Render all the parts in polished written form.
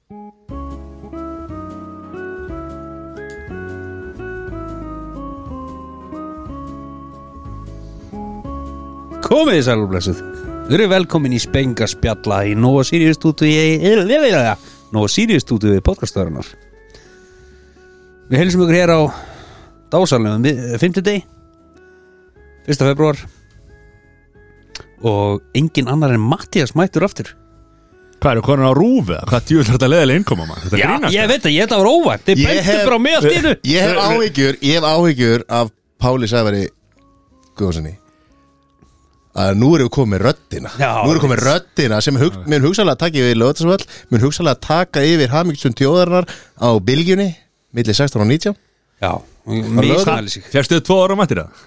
Komið þið sælblessuð. Við erum velkomin í Spengaspjalla í Nóa Sirius stúdíu podcastöðurinnar. Við heilsum ykkur hér á dásallegum 5. degi 1. febrúar og engin annar en Mattías mættur aftur. Hvað eru konar á rúfi? Hvað djúvill er þetta leðilega innkoma maður? Já, ég veit að ég þetta var óvænt. Þið bentu bara með allt innu. Ég hef áhyggjur af Páli Sævari Guðjónssoni að nú erum við komið röddina. Nú erum við komið röddina sem mun hugsanlega taka yfir Laugardalsvöll, mun hugsanlega taka yfir hamingjusum þjóðarinnar á bylgjunni milli 16 og 19. Já, mismæli sig. Fjærstu þið 2 ára mættir það?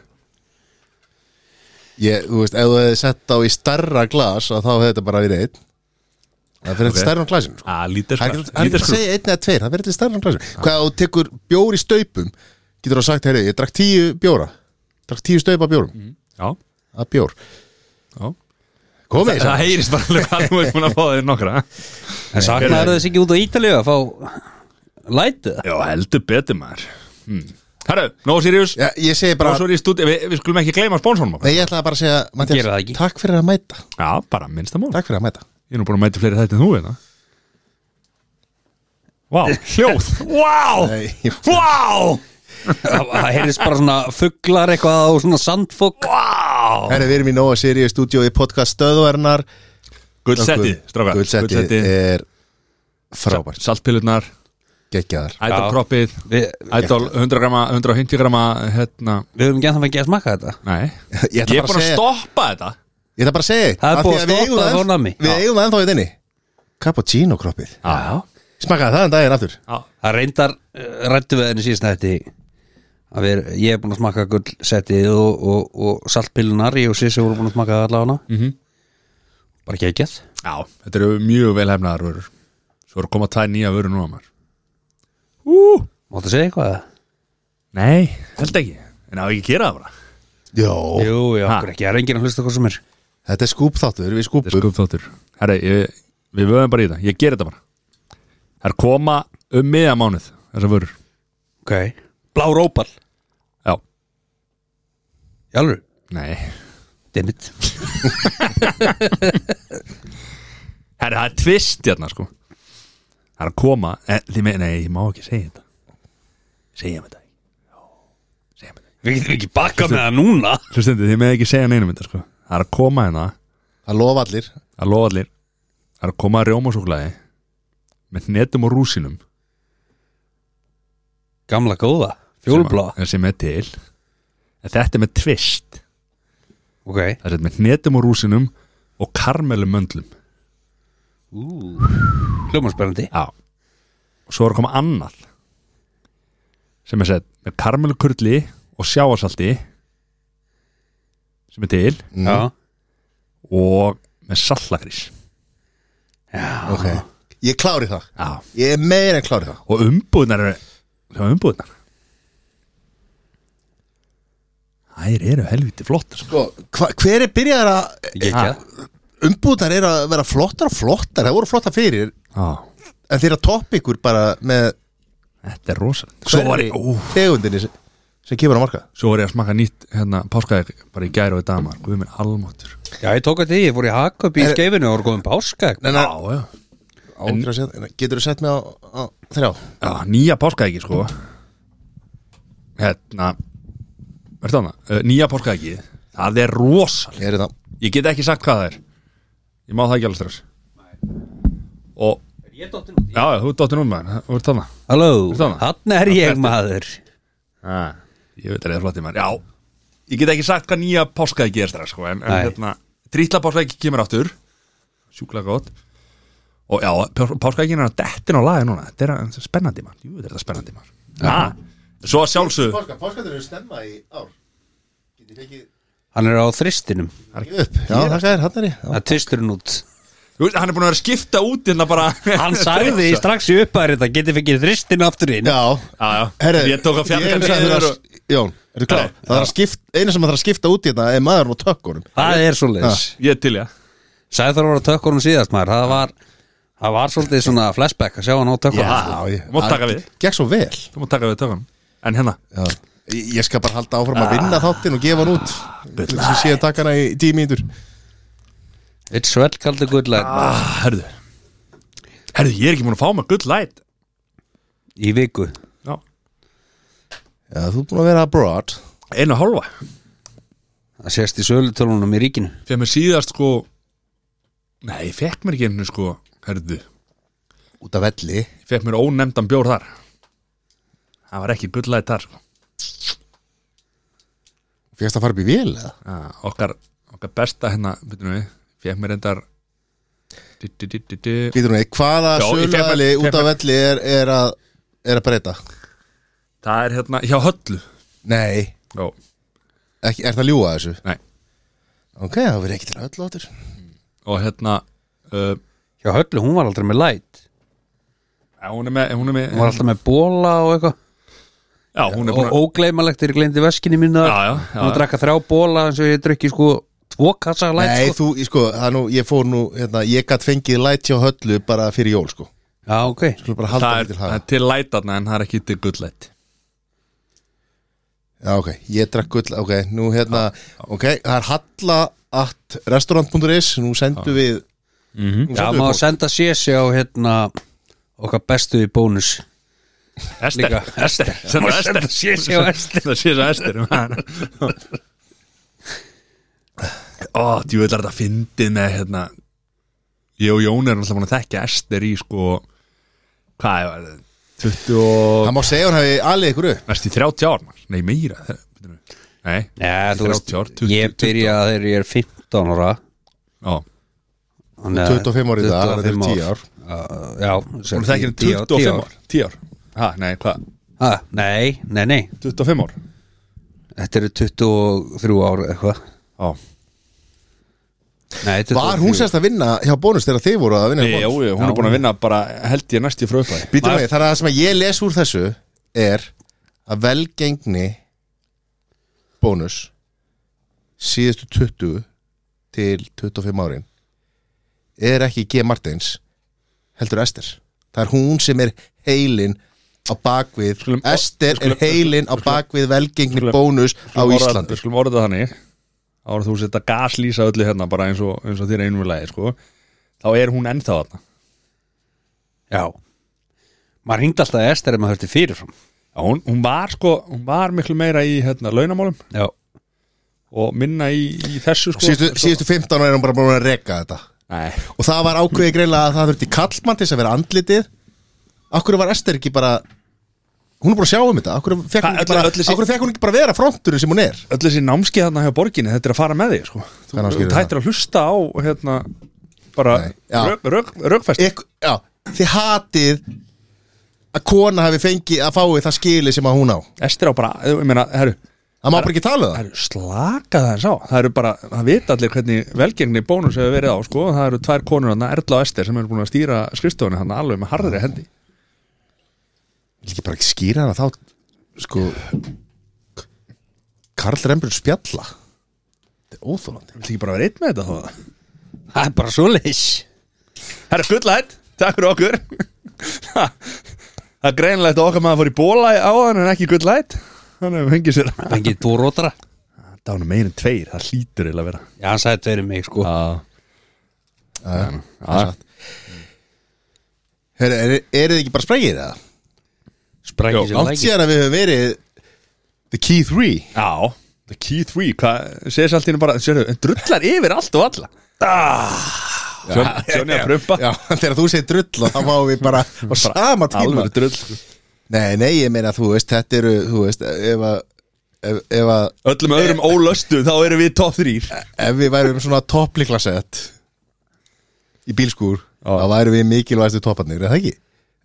Þú veist, ef þú hefði sett á í stærra glas þá hefði þetta bara verið 1. Það fyrir þetta stærra á glasinu. Lítir Það er ekki að segja 1 eða 2, það fyrir þetta stærra á glasinu. Hvað þú tekur bjór í staupum, getur þú sagt, herri, ég drakk 10 bjóra. Drakk 10 staupa bjórum. Já. Að bjór. Já. Komið það heyrist bara alveg hvað þú ert búin að fá þér nokkra. En saknaðu þess ekki út á Ítalíu að fá lætið? Já, heldur betur maður. Herru, Nóa Sirius. Já, ég segi bara við skulum ekki gleyma sponsornum. Nei, ég ætlaði bara að segja, Matthías, takk fyrir að mæta. Já, bara minnsta mál. Takk fyrir að mæta. Ég er nú búin að mæta fleiri þætti en þú hérna. Vá, hljóð. Vá. Það heyrðist bara svona fuglar eitthvað og svona sandfugg. Herri, við erum í Nóa Sirius stúdíó í podcast stöðvarinnar. Gullsetti, strákar. Gullsetti er frábært. Saltpillurnar, geggjaðar. Idol kroppið, Idol 100 grama, 150 grama hérna. Við höfum ekki að fengið að smakka þetta. Nei, ég er búin að stoppa þetta. Ég ætla bara að segja það er búin að stoppa það fór nami. Við eigum það ennþá í þinni Cappuccino kroppið. Já. Smakkaði það en daginn aftur. Það reyndar rættu við henni síðast þetta að ég er búin að smakka gullsettið og saltpillunar. Ég og Sissi voru búin að smakka það allavega. Bara ekki ekkert. Já, þetta eru mjög vel hefnaðar vörur. Svo eru komað 2 nýja vörur núna maður. Máttu segja eitthvað? Nei, held ekki. En það ekki gera það bara. Jú, okkur ekki. Það er enginn að hlusta hvað sem er. Þetta er skúpþáttur, við skúpum. Þetta er skúpþáttur. Herra, við vöðum bara í það. Ég ger þetta bara. Það er koma miðjan mánuð, þessar vörur. Ok. Blár ópal. Já. Í alvöru? Nei. Dammit. Herra, það er tvist hérna, sko. Það er að koma, nei, ég má ekki segja þetta. Segja mér þetta. Við getum ekki bakka með það núna. Hlustendur, þið með ekki segja neinum þetta, sko. Það er að koma hérna. Það lofa allir. Það er að koma rjómasúkkulaði með hnetum og rúsinum. Gamla góða, fjólblá. Sem er til. En þetta er með tvist. Ok. Það er með hnetum og rúsinum og karmelumöndlum. Hljómaspennandi. Já. Og svo er að koma annað sem er sett með karmelukurli og sjávarsalti sem er til. Já. Og með sallagrís. Já. Ok. Ég klári það. Já. Ég er meira en klári það. Og umbúðnar eru Þær eru helviti flottar. Sko, hver er byrjaðar að umbúðnar eru að vera flottar og flottar. Það voru flottar fyrir. Já. En þeir að topp ykkur bara með þetta er rosalega. Svo var tegundinni sem kemur á markað. Svo var ég að smaka nýtt páskaegg bara í gær og í dag maður. Guð minn almáttur. Já, ég tók að því, ég fór í Hagkaup í Skeifinu og voru góðum páskaegg. Já. Getur þú sett mig á 3? Já, nýja páskaeggi sko. Verður það? Nýja páskaeggi. Það er rosalega. Ég get ekki sagt hvað það er. Ég má það ekki alveg strax. Og ég dottin út. Já, þú dottin út maður. Þú ert þarna. Halló, hann er ég maður. Ég veit að það er flotti maður. Já, ég get ekki sagt hvað nýja páskaeggi er strax sko. En trítla páskaeggi kemur aftur. Sjúklega gott. Og já, páskaeggin er að dettin á lagi núna. Þetta er spennandi maður. Jú, þetta er spennandi maður. Svo að sjálfsög Páskaegg eru stemma í ár. Hann er á þristinum. Já, það er hann er ég. Það tvisturinn út. Hann er búin að vera að skipta út hérna bara. Hann sagði strax í uppæri þetta geti fengið þristin aftur inn. Já. Herri, ég tók að fjalla Jón, er þú klár? Það er að skipta, einu sem það þarf að skipta út hérna er maðurinn og tökkunum. Það er svoleiðis. Ég til, já. Sæður var á tökkunum síðast maður. Það var svolítið svona flashback að sjá hann á tökum Mátt taka við Gekk svo vel Þú mátt taka við tökum En hérna Ég skal bara halda áfram að vinna þáttinn og gefa hann út Þessi síðan taka hana í 10 mínútur It's svellkaldi good light Herðu, ég er ekki múin að fá mig good light Í viku Já, þú er búin að vera abroad 1,5 Það sést í sölutölunum í ríkinu Fekk mér síðast sko Nei, ég fekk mér ekki einu sko Herðu, Út af velli ég fekk mér ónefndan bjór þar Það var ekki good light þar sko Fyrst að fara upp í vél eða? Okkar besta hérna Fekk mér endar Býtur hún hvaða Já, ég fékk söluaðili mér- út af velli er að breyta? Það er hérna hjá Höllu Nei, Já, ekki, er það að ljúga þessu? nei Ok, það verður ekki til öllu áttur Og hérna Hjá Höllu, hún var aldrei með light Hún er með Hún var alltaf með bóla og eitthvað Já, hún er búin Og ógleymalegt þegar ég gleymdi veskinni mínu Já. Hún að drakka 3 bóla eins og ég drukki sko 2 kassa light Nei, sko. ég fór nú ég gat fengið light hjá Höllu bara fyrir jól sko Já, ok Skulum bara halda Það mig til er haga til lightarna en það er ekki til good light Já, ok, ég drakk gull Ok, nú Ok, það er halla@restaurant.is Nú sendum við nú Já, sendum maður við senda sési á okkar bestu í bónus Ester Líka, Ester. Senda Senda sési á Ester Það sé svo Ester Ó, djú vil þetta fyndið með hérna Ég og Jón erum alltaf búin að þekkja Ester í sko Hvað er það? 20 og Það má segja hún hefði alveg ykkur upp Næst í 30 ár man. Nei, meira Nei, Já, þú 30 veist, ár 20, ég byrjaði þegar ég er 15 ára Já, Þannig að- 25 ári í dag, það er 25 10 ár Já, hún þekkir 25 ár 10 ár Ha, nei, hvað? Nei 25 ár Þetta eru 23 ár eitthvað Já Nei, 23. Var hún sérst að vinna hjá bónus þegar þið voru að vinna hjá Jú, bónus? hún er búin að vinna bara held ég næst í fröðbæði Býtum við, það er það sem að ég les úr þessu er að velgengni bónus síðustu 20 til 25 árin er ekki G. Martins heldur Ester. Það er hún sem er heilin á bakvið Ester er heilin á bakvið velgengni bónus á Íslandi. Við skulum orða það þannig ára þú setja gaslýsa öllu hérna bara eins og þér einum við lagi sko. Þá er hún ennþá þarna Já Maður hringdi alltaf að Ester ef maður hörti fyrirfram Já, hún var miklu meira í hérna, launamálum Já og minna í þessu sko. Síðustu 15 ára er hún bara búin að reka þetta. Nei, Og það var ákveðið greinlega að það þurfti kallmann til þess að vera andlitið. Akkur var Ester ekki bara hún er bara að sjá þetta. Akkur fekk hún ekki bara vera fronturinn sem hún er. öll þessi námskeið þarna hjá borginni þetta er að fara með þig sko. Hvað námskeið er Þú tættir að hlusta á hérna, bara Nei, já. rögfest Já, þið hatið að kona hafi fengið að fái það skili sem að hún á. Ester á bara, ég meina, herru Það má bara ekki tala um það. slaka það eins á það eru bara, það vita allir hvernig velgengni bónus hefur verið á sko. Það eru 2 konur þarna, Erla og Ester sem eru búin að stýra skrifstofunni þarna alveg með harðri hendi Vil ekki bara ekki skýra hana þá sko Karl Rembrandt spjalla. Þetta er óþólandi. Vil ekki bara vera einn með þetta þá Það er bara svo leys Herra, gullætt, takk fyrir okkur Það er greinilegt að okkar maður fór í bóla á hann en ekki gullætt Þannig að við fengið sér Fengið 2 rótara Það var nú meir en 2, það hlýtur eiginlega að vera Já, hann sagði 2 mig sko Er þið ekki bara sprækir það? Sprækið Jó, sem Langt lækir síðan að við höfum verið The Key 3. Já, the key 3, hvað segir allt hérna bara, sérðu, drullar yfir allt og alla Sjóni að prumpa Já, þegar þú segir drull þá má við bara á sama tíma. Alveg drull Nei, ég meina þú veist, þetta eru, þú veist, ef að Öllum öðrum ólöstu, þá erum við top 3 ef við værum svona toppliklasett í bílskúr, þá værum við mikilvægastu topparnir, er það ekki?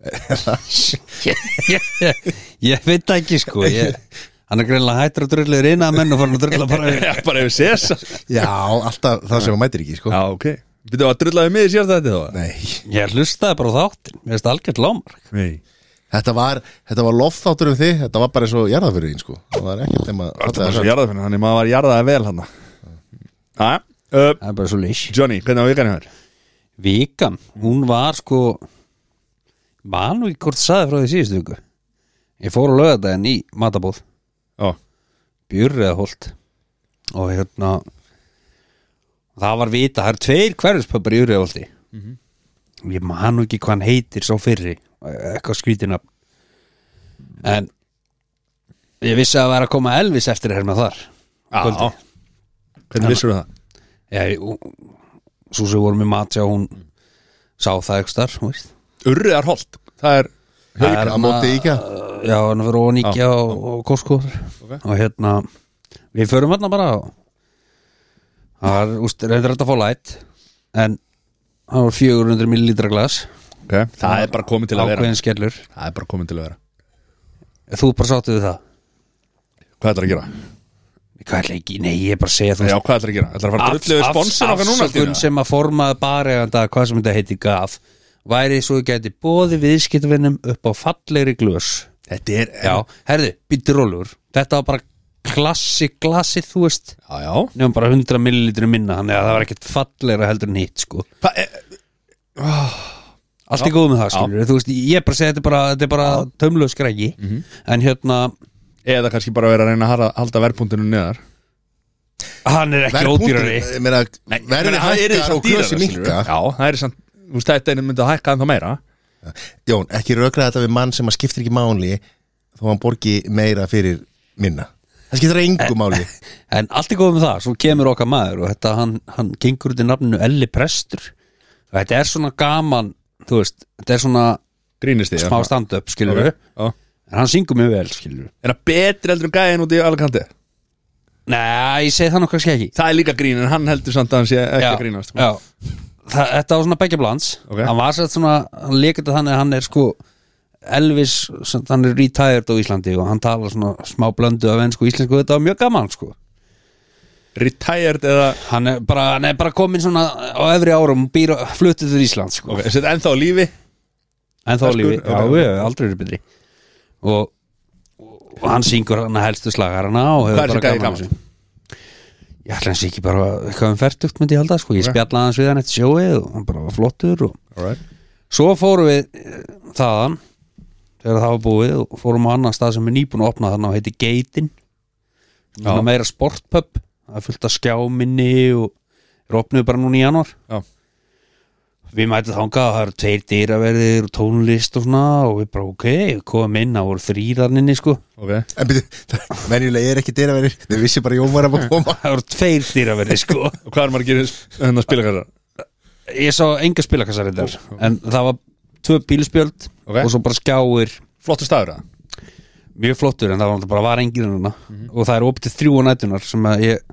Ég veit það ekki sko Hann er greinlega hættur að drullir inn að menn og fann að drulla bara Já, bara yfir sesa Já, alltaf það sem að mætir ekki, sko. Já, ok Býttu að drullaði mig sér þetta þá? Nei, Ég hlustaði bara á þáttin Mér finnst algjört lámark Nei þetta var loftþáttur um þig, þetta var bara eins og jarðafyrir þín, sko. Það var ekkert nema Það var svo jarðað fyrir, þannig maður var jarðaði vel hann Það er bara svo leys Johnny, hvernig var vikan hér? Vikan, hún var sko man nú ekki hvort sagði frá því síðustu viku. Ég fór á laugardaginn í matabóð Björriðaholt og það var vita, það 2 hverfispöpar í Björriðaholti ég man nú ekki hvað hann heitir svo fyrri, eitthvað skrítina en ég vissi að vera að koma Elvis eftir hérna þar Já, hvernig vissur það? Svo sem vorum í mat hún sá það eitthvað starf Urriðarholt, það er Haukar á móti Íkja Já, hann fyrir ofan Íkja og Costco og við förum hérna bara það var reyndir þetta að fá light en það var 400 millilitra glas það er bara komið til að vera ákveðin skellur það er bara komið til að vera þú bara sáttu við það hvað ætlar að gera? Hvað ætla ekki, nei ég er bara að segja Já, hvað ætlar að gera? Ætlar að fara að drullu við sponsin okkar núna? Afsökun sem að formaði bareganda hvað sem þetta heiti gaf væri svo gæti boði viðskiptavinnum upp á fallegri glös Þetta er Já, herðu, býttu rólur þetta var bara glasið þú veist Já nefnum bara 100 millilitri minna þannig að það var ekkert fallegra heldur en hitt sko Allt er góð með það skilur þú veist, ég er bara að segja þetta er bara tömluð skræki en eða kannski bara vera að reyna að halda verðpunktinu neðar hann er ekki ódýrari verði hækkar og klösi minka Já, það er samt þetta er myndið að hækka ennþá meira Jón, ekki rökraða þetta við mann sem að skiptir ekki máli þó hann borgi meira fyrir minna það skiptir engu máli en allt er góð með það, svo kemur okkar maður og þetta, hann gengur út í nafninu Elli Prestur og þetta er svona gaman þú veist, þetta er svona Grínisti smá stand-up, skilur við en hann syngur mjög vel, skilur við Er það betri heldur en gæðin út í Alicante? Nei, ég segi það nokkað ekki Það er líka grín, en hann heldur samt að hann sé ekki að grínast Já, þetta var svona begge blans hann var sætt svona, hann leikir þetta þannig að hann er sko Elvis, hann er retired á Íslandi og hann talar svona smá blöndu af ennsku og íslensku, þetta var mjög gaman sko Retired eða hann er bara komin svona á efri árum og fluttið til Ísland sko Er þetta ennþá á lífi? Ennþá á lífi, já, við hefum aldrei verið betri og hann syngur hann að helstu slagarana og hefur bara gaman þessu ég ætla hans ekki bara eitthvað fertugt myndi ég halda sko, ég spjallaði hans við hann eftir sjóið og hann bara var flottur og svo fórum við þaðan þegar það var búið og fórum á annan stað sem er nýbúin að opna þarna og heiti Geitin meira sportpub það er fullt af skjáminni og er opnuð bara núna í janúar við mætum þangað það eru 2 dyraverðir og tónlist og svona og við bara komum inn það voru 3 þarninni sko en byrju, venjulega er ekki dyraverðir við vissi bara Jón var að koma það voru 2 dyraverðir sko og hvað er maður að gera hennar spilakassar? Ég sá enga spilakassar en það var 2 bílspjöld og svo bara skjáir flottur staður það? Mjög flottur en það var enginn og það er opið til 3 nætunar sem að ég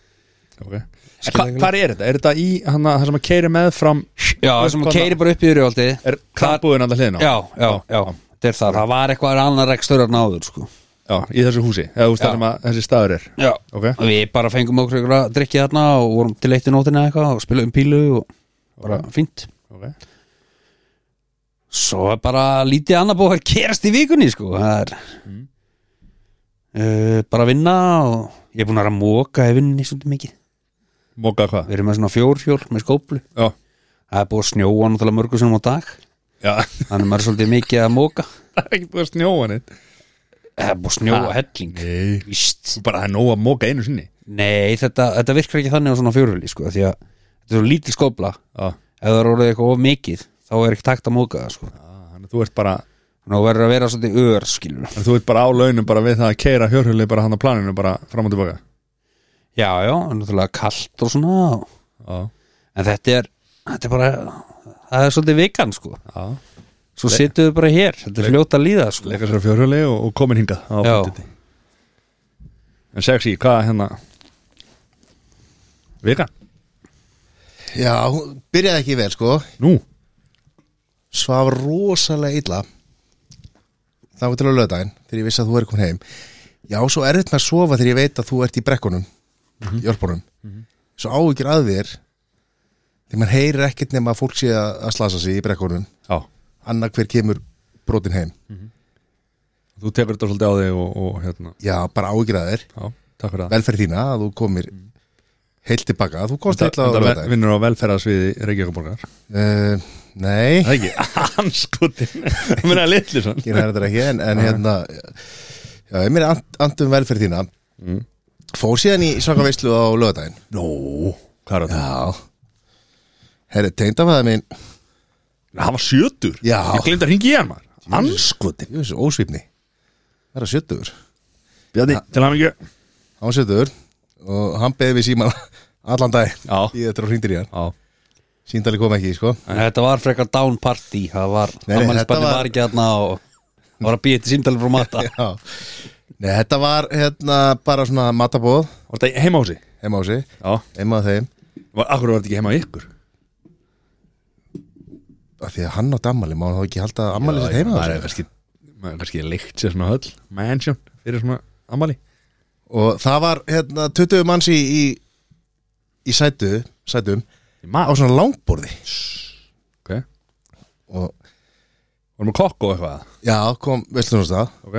Hvað er þetta? Er þetta í það sem að keiri með fram? Já, það sem að keiri bara upp í Yrjóldi Er krabbúðin alltaf hliðin á? Já, þetta er það var eitthvað annar rekstur að náður sko Já, í þessu húsi, eða þú veist það sem að þessi staður er Já, og við bara fengum okkur að drikja þarna og vorum til 1 í nótina eitthvað og spilaðum pílu og bara fínt Svo er bara lítið annað búið að gerast í vikunni sko það er bara að vinna og ég er búin að móka í vinninni svolítið mikið Móka hvað? Við erum með svona 4-hjól með skóplu Já Það er búið að snjóa náttúrulega mörgur sinnum á dag Já Þannig maður er svolítið mikið að móka Það er ekki búið að snjóa neitt Það er búið að snjóa helling Nei Víst Bara það er nóg að móka einu sinni Nei, þetta virkar ekki þannig á svona 4-hjóli sko því að þetta er svo lítil skópla Ef það er orðið eitthvað of mikið þá er ekki takt að móka það sko Þannig að þú ert bara Nú verður að vera svolítið ör skilur Þannig að þú ert bara á launum bara við það að keyra fjórhjóli bara hann á planinu bara fram og tilbaka Já, náttúrulega kalt og svona En þetta er bara það er svolítið vikan sko Svo sittum við bara hér Þetta er fljóta að líða sko Leika sér á fjórhjóli og komin hingað á funditi En sexy, hvað hérna Vikan? Já, byrjaði ekki vel sko Nú? Svaf rosalega illa Það var til á laugardaginn þegar ég vissi að þú er komin heim Já, svo erfitt með að sofa þegar ég veit að þú ert í brekkunum Jörpunum Svo áhyggjur að þér þegar maður heyrir ekkert nema að fólk sé að slasa sig í brekkunum annar hver kemur brotin heim Þú tekur þetta svolítið á þig og hérna Já, bara áhyggjur að þér Já, takk fyrir það Velferð þína að þú komir heilt tilbaka, þú komst heil á lögðaðin. Vinnur á velferðarsviði Reykjavíkurborgar Nei. Það ekki, anskutin Mér er litli svona Ég er þetta ekki, en hérna já, ég mér andum velferð þína fór síðan í svaka veislu á lögðaðin. Hvað er þetta? Já. Herri, tengdafæða minn Hann var 70. Já. Ég gleymdi að hringi í hann maður. Anskutin Ég veist, ósvífni. Það er 70. Bjarni, til hann ekki Hann var 70 og hann beði við síman allan dag. Já. Ég þetta hringdir í hann. Já. Síndali kom ekki, sko. Þetta var frekar down party. Það var, þetta var ekki þarna og það var að býja til símdali frá mata. Já. Nei, þetta var hérna bara svona matabóð. Var þetta heima á sig? Heima á sig. Já. Heima á þeim. Akkur var þetta ekki heima á ykkur? Af því að hann átti ammali, má hann þá ekki halda ammali sitt heima á sig? Það er kannski leikt sér svona höll mansion fyrir svona ammali. Og það var hérna 20 manns í sætum á svona langborði. Ok. Og var með kokk og eitthvað? já, kom veistlunarstað. Ok.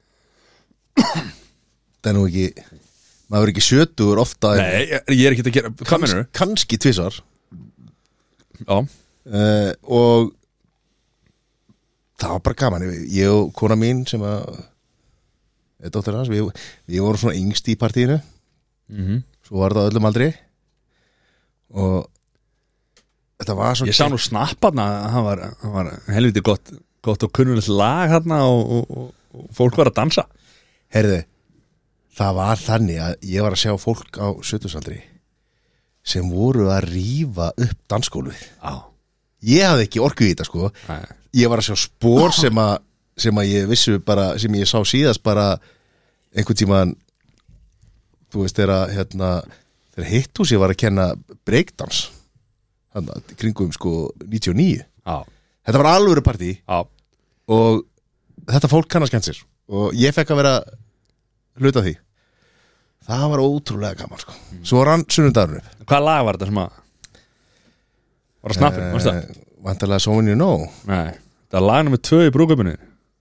Það er nú ekki, maður er ekki 70 ofta. Nei, ég er ekki að gera. Hvað mennur þú? Kannski tvisar. Já. Og það var bara gaman. Ég og kona mín sem að dóttir hans, við vorum svona yngst í partíinu. Svo var það öllum aldrei og þetta var svo ég sá nú snapparna að hann var helviti gott og kunnulegt lag hérna og fólk var að dansa. Heyrðu, það var þannig að ég var að sjá fólk á 70-aldri sem voru að rífa upp dansgólfið. Ég hafði ekki orku í þetta, sko. Nei. Ég var að sjá spór sem að ég vissu bara, sem ég sá síðast bara einhvern tímann, þú veist, þegar Hitthúsi var að kenna breakdance þannig kringum sko 99. Já. Þetta var alvöru partí. Já. Og þetta fólk kann að skemmt sér og ég fekk að vera hluta því. Það var ótrúlega gaman, sko. Svo var hann sunnudagurinn upp. Hvaða lag var þetta sem að var að snappin, varst það? Vantarlega So When You Know. Nei, það er lag nummer 2 í brúðkaupinu.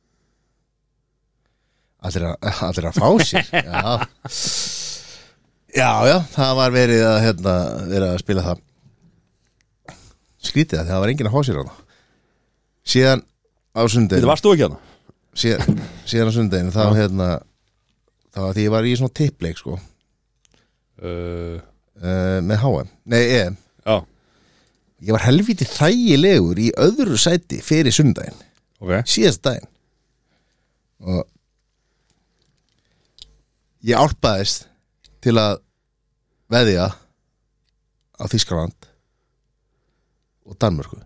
Allir að fá sér. Já, það var verið að spila það. Skrítið það var enginn að fá sér á það. Síðan á sundeginu. Þetta varst þú ekki á það? Síðan á sundeginu þá þá var því ég var í svona tippleik, sko. Með HM. Nei, EM. Já. Ég var helviti þægilegur í öðru sæti fyrir sundaginn. Ok. Síðast daginn. Og ég álpaðist til að veðja á Þýskaland og Danmörku.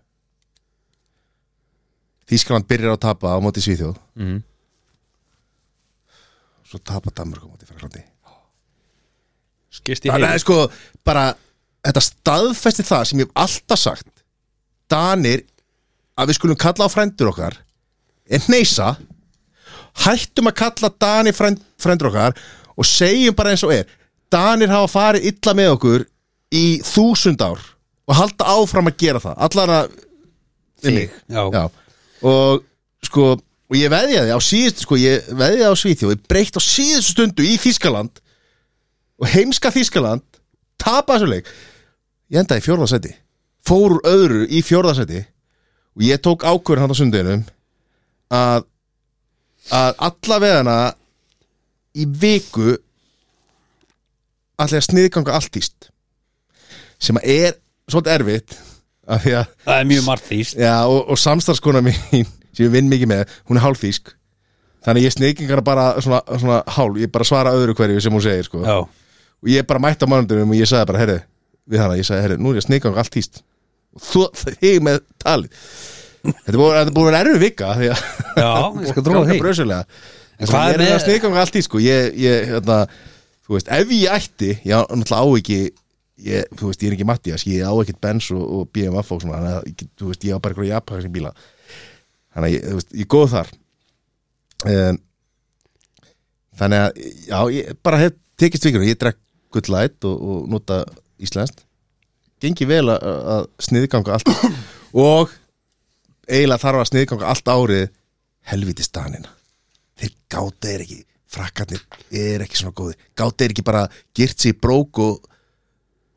Þýskaland byrjar að tapa á móti Svíþjóð. Svo tapa Danmörku á móti Fraklandi. Skist í heim. Það er sko bara þetta staðfesti það sem ég hef alltaf sagt. Danir, að við skulum kalla á frændur okkar er hneisa. Hættum að kalla Danir frændur okkar og segjum bara eins og er. Danir hafa farið illa með okkur í 1000 ár og halda áfram að gera það. Allara Þig. Já. Og sko, og ég veðjaði á síðustu, sko, ég veðjaði á Svíþjóð, ég breytt á síðustu stundu í Þýskaland og heimska Þýskaland tapa þessu leik. Ég endaði í 4. sæti. Fór úr öðru í 4. sæti og ég tók ákvörðun hann á sundeginum að allavegana í viku allir að sniðganga allt þýst sem er svolítið erfitt af því að það er mjög margt þýst. Já, og samstarfskona mín sem ég vinn mikið með, hún er hálfþýsk þannig ég sniðgengar bara svona hálf, ég bara svara öðru hverju sem hún segir, sko. Já. Og ég bara mætti á mánudaginn og ég sagði bara, herri, við hana, ég sagði, herri, nú er ég að sniðganga allt þýst og þú, þig með talið. Þetta búið að vera erfið vika því að Já, ég skal trúa því. En hvað er að sniðganga allt þýst, sko. Ég þú veist, ef ég ætti, ég náttúrulega á ekki þú veist, ég er ekki Mattías, ég á ekkert Benz og BMF og svona, þannig að þú veist, ég á bara eitthvað japanska bíla, þannig að þú veist, ég góð þar þannig að já, ég bara hef tekist vikur, ég drekk Good Light og nota íslenskt, gengi vel að sniðganga allt og eiginlega þarf að sniðganga allt árið helvítið Danina, þeir gáta er ekki, frakkarnir er ekki svona góði, gáta er ekki bara girt sig í brók og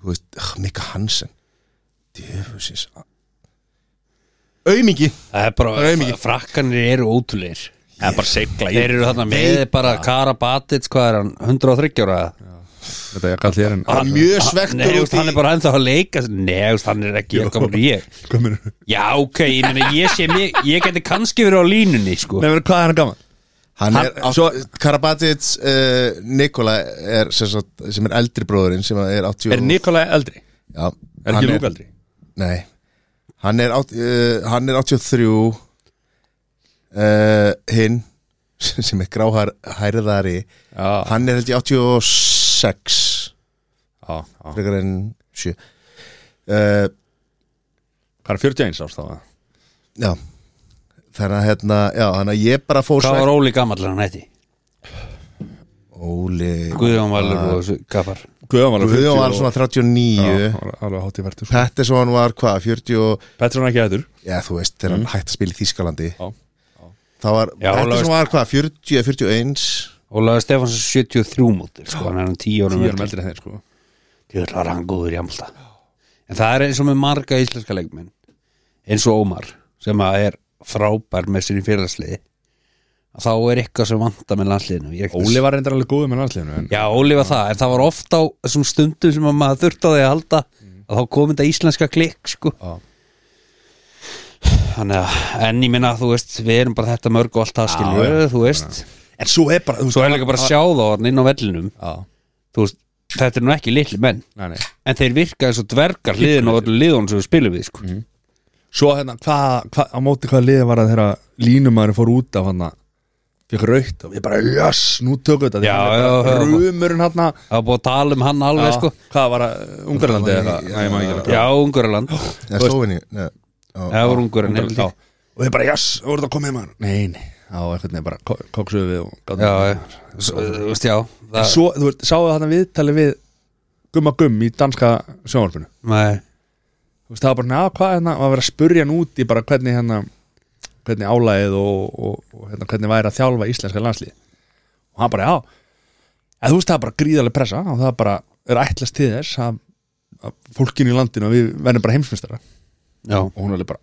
þú veist, Mika Hansen djöfusins aumingi Það bara, frakkanir eru ótrúlegir Það bara segla í Þeir eru þarna með bara Karabatic, hvað er hann, 130 ára Þetta ég kalli þér en hann mjög svektur Nei, hann er bara ennþá að leika Nei, hann er ekki að koma ég Já, ok, ég meina, ég geti kannski verið á línunni, sko Nei, hvað er hann gaman? Hann er Karabatic Nikola er sem er eldri bróðurinn sem er 80 Er Nikola eldri? Já Er ekki Lúk eldri? Nei Hann er 83 hinn sem er gráhærðari hann er held ég 86 frekar en 7 Hvað er 41 árs þá? Já þannig að ég bara fór Hvað var Óli gamall hann hætti? Óli Guðjón Valur og Kaffar Guðjón var svona 39 alveg hátt í verður Pettersson var hvað 40 Pettersson ekki hættur Já þú veist þegar hann hætti að spila í Þýskalandi þá var Pettersson var hvað 40-41 Ólaður Stefansson 73 mútur sko, hann er 10 árum eldri en þeir sko Þetta var hann góður í amlta En það er eins og með marga íslenska leikmenn eins og Ómar sem að er frábær með sinni félagsliði þá er eitthvað sem vantar með landsliðinu Óli var reyndar alveg góður með landsliðinu Já, Óli var það, en það var ofta á þessum stundum sem að maður þurfti á því að halda að þá kom þetta íslenska klikk sko. Þannig að en ég minna, þú veist, við erum bara þetta mörg og allt það skilju, þú veist En svo er bara Svo er líka bara að sjá þá inn á vellinum Þú veist, þetta er nú ekki litli menn nei. En þeir virka eins og dvergar hliðin og öllu liðunum sem við spilum við sko. Svo hérna, hvað á móti hvaða liði var að þeirra línumæður fór út af hann Fikk rautt og við bara, jöss, nú tökum þetta Rúmurinn hann Það var búið að tala hann alveg sko. Hvað var það, Ungverjalandi eða? Já, Ungverjaland Slóveni Það var Ungverjan Og við bara, jöss, voru það komið maður Nei, á eitthvað bara koksuðu við Þú veist, já Svo, þú veist, sáðu þarna viðtali við Gumma í danska sjónvarpinu Nei Þú veist, það var bara, hvað hérna að vera að spurja hann út í bara hvernig álægið og hérna, hvernig væri að þjálfa íslenska landslið og hann bara, þú veist, það er bara gríðarlega pressa og það bara er ætlast til þess að fólkinu í landinu og við verðum bara heimsmeistara og hún er bara,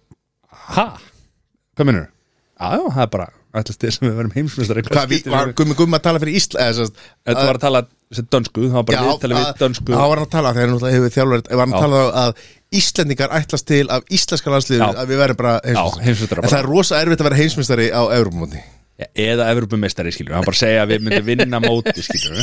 hvað minnur? Já, það er bara ætlast til þess að við verðum heimsmeistara Var Gummi að tala fyrir Ísland? Þetta var að tala dönsku, það var bara viðtalið við dönsku Það var hann að tala, þegar hann hefur þjálfari var hann að tala að Íslendingar ætlast til af íslenska landsliðinu að við verðum bara heimsmeistari En það er rosa erfitt að vera heimsmeistari á Evrópumóti Eða Evrópumeistari, skilur hann bara segja að við myndum vinna móti, skilur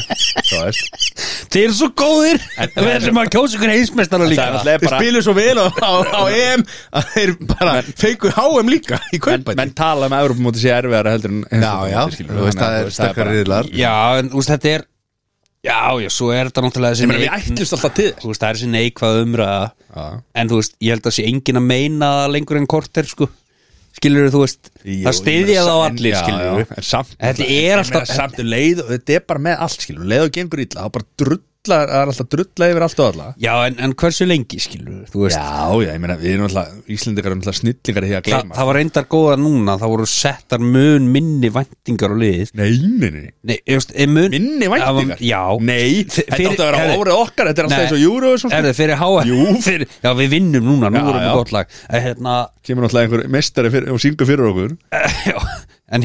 Þeir eru svo góðir við ætlum að kjósa ykkur heimsmeistara líka Þeir spilu svo vel á EM að þeir bara fengu HM líka í Kaupbæti Menn tala um Evrópumóti sé erfiðara heldur en heimsmeistari, skilur það er sterkari riðlar Já, en þetta er Já, svo er þetta náttúrulega við ætlumst alltaf til Þú veist, það er þessi neikvað umræða En þú veist, ég held að sé enginn að meina lengur en korter, sko Skilur þú veist, það styðja þá allir, skilur Þetta er alltaf Samt leið, þetta er bara með allt, skilur Leið og gengur illa, það bara það er alltaf drulla yfir allt og alla Já, en hversu lengi, skilur þú veist Já, ég meina, við erum alltaf Íslendingar alltaf snillingar í því að gleyma Það var reyndar góða núna, það voru settar mun minni væntingar á liðið Nei, minni væntingar? Já Nei, þetta átti að vera árið okkar Þetta er alltaf eins og Eurovision Er það fyrir HM? Já, við vinnum núna, nú erum við gott lag Kemur náttúrulega einhver mestari og syngur fyrir okkur En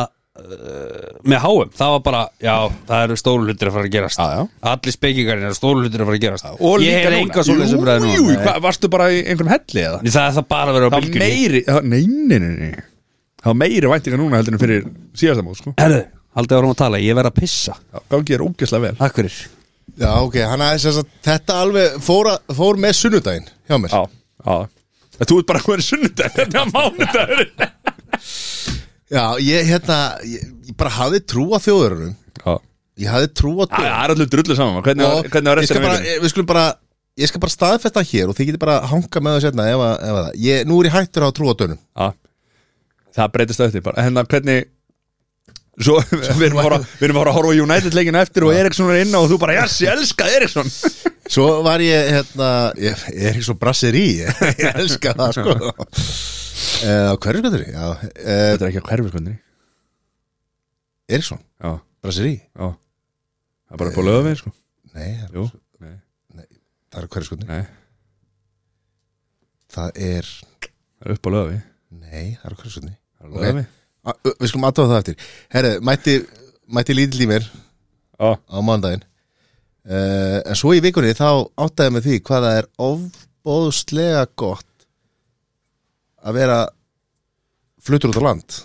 með HM, það var bara það eru stóru hlutir að fara að gerast allir spekingarinn eru stóru hlutir að fara að gerast og ég hef enga svoleiðis umræðu núna varstu bara í einhverjum helli eða? Það bara að vera á bylgjunni Nei það var meiri væntingar núna heldur en fyrir síðasta mót sko. Herðu, haldið árum að tala, ég verð að pissa gangi er ógeðslega vel Takk fyrir Já, ok, hann aðeins að þetta alveg fór með sunnudaginn hjá mér Þú ert bara að vera sunnudag þetta er mánudagurinn Já, ég bara hafði trú á þjóðurunum Ég hafði trú á Það er allir drullu saman Hvernig var restina Ég skal bara staðfesta hér og þið getur bara hanga með það setna ef það Nú er ég hættur á trú á dönum Það breytist eftir bara hvernig Svo við erum að horfa á United leikina eftir og Eriksson er inna og þú bara yes, ég elska Eriksson Svo var ég Eriksson brasseri Ég elska það sko á hverfiskvöndri Þetta er ekki á hverfiskvöndri Eriksson, brasseri Það er bara på lögavegi sko Nei, Það er hverjaskotni? Nei. Það er upp á löfi. Nei, það er hverjaskotni. Okay. Við skulum aðtóða það eftir. Herru, mætti lítill í mér á mánudaginn. En svo í vikunni þá áttaði með því hvað það er ofboðslega gott að vera fluttur út á land.